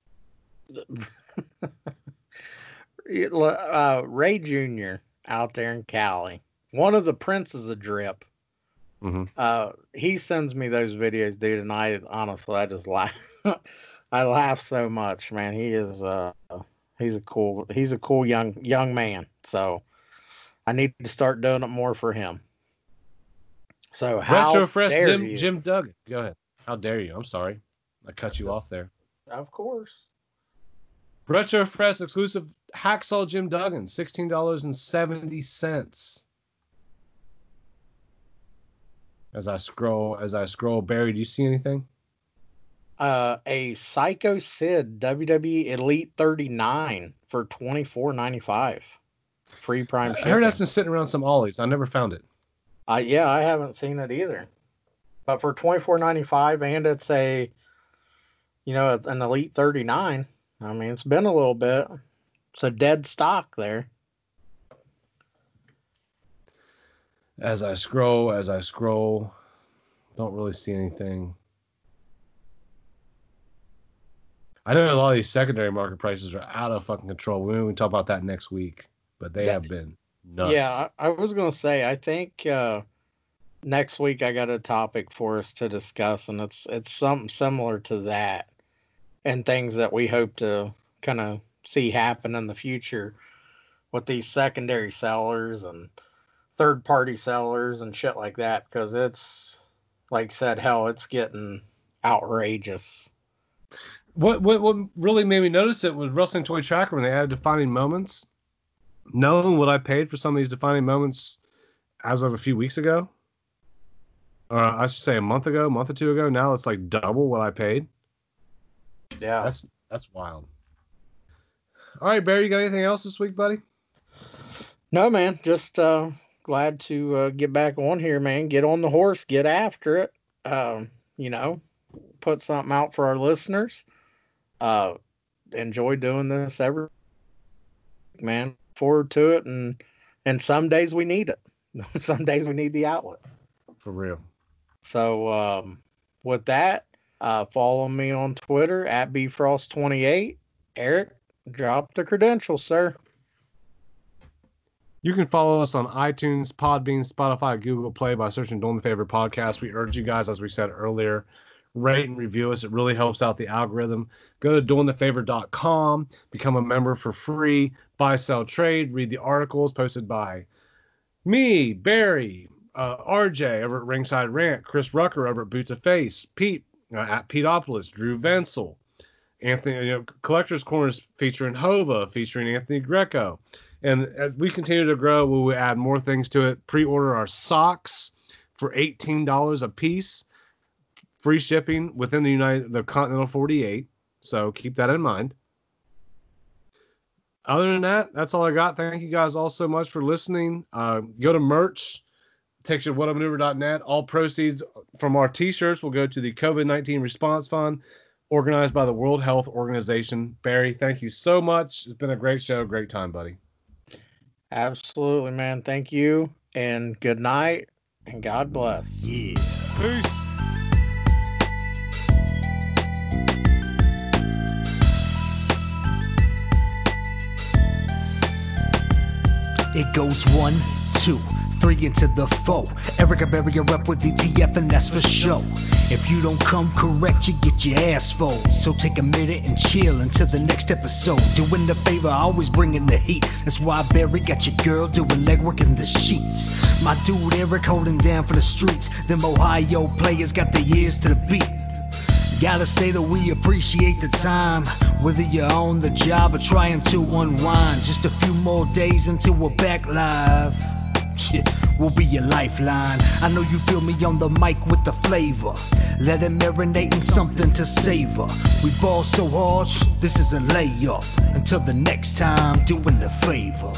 Ray Jr. out there in Cali. One of the princes of drip. Mm-hmm. He sends me those videos, dude, and I just laugh. I laugh so much, man. He is he's a cool young man. So I need to start doing it more for him. So how Retro Fresh dare you? Jim Duggan. Go ahead. How dare you? I'm sorry. I cut you off there. Of course. Retro Fresh exclusive Hacksaw Jim Duggan, $16.70. As I scroll, Barry, do you see anything? A Psycho Sid WWE Elite 39 for $24.95. Free Prime shipping. I heard that's been sitting around some ollies. I never found it. Yeah, I haven't seen it either. But for $24.95, and it's an Elite 39. I mean, it's been a little bit. It's a dead stock there. As I scroll, don't really see anything. I know a lot of these secondary market prices are out of fucking control. We can talk about that next week, but they have been nuts. Yeah, I was going to say, I think next week I got a topic for us to discuss, and it's something similar to that and things that we hope to kind of see happen in the future with these secondary sellers and third-party sellers and shit like that, because it's, like I said, hell, it's getting outrageous. What really made me notice it was Wrestling Toy Tracker when they added defining moments. Knowing what I paid for some of these defining moments as of a few weeks ago, or I should say a month or two ago, now it's like double what I paid. Yeah. That's wild. All right, Barry, you got anything else this week, buddy? No, man. Just glad to get back on here, man. Get on the horse, get after it. Put something out for our listeners. Enjoy doing this every week, man. Forward to it, and some days we need it. Some days we need the outlet. For real. So with that, follow me on Twitter at bfrost28. Eric, drop the credentials, sir. You can follow us on iTunes, Podbean, Spotify, Google Play by searching Doing the Favor Podcast. We urge you guys, as we said earlier, rate and review us. It really helps out the algorithm. Go to doingthefavor.com, become a member for free, buy, sell, trade, read the articles posted by me, Barry, RJ over at Ringside Rant, Chris Rucker over at Boots of Face, Pete at Peteopolis, Drew Venzel, Anthony, Collector's Corners featuring Hova, featuring Anthony Greco. And as we continue to grow, we will add more things to it. Pre-order our socks for $18 a piece. Free shipping within the Continental 48. So keep that in mind. Other than that, that's all I got. Thank you guys all so much for listening. Go to merch. Takes you to whatamaneuver.net. All proceeds from our t-shirts will go to the COVID-19 Response Fund organized by the World Health Organization. Barry, thank you so much. It's been a great show. Great time, buddy. Absolutely, man. Thank you, and good night, and God bless. Yeah. Peace. It goes 1, 2, 3 into the 4. Erica Berry, you're up with DTF, and that's for sure. If you don't come correct, you get your ass fold. So take a minute and chill until the next episode. Doing the favor, always bringing the heat. That's why Barry got your girl doing legwork in the sheets. My dude Eric holding down for the streets. Them Ohio players got their ears to the beat. Gotta say that we appreciate the time, whether you're on the job or trying to unwind. Just a few more days until we're back live. We'll be your lifeline. I know you feel me on the mic with the flavor. Let it marinate in something to savor. We ball so hard, this is a layup. Until the next time, doing the favor.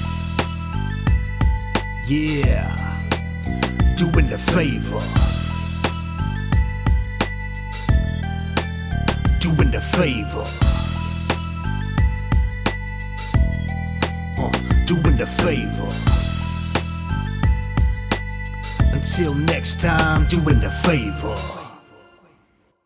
Yeah, doing the favor. Doing the favor. Doing the favor. Until next time, doing the favor.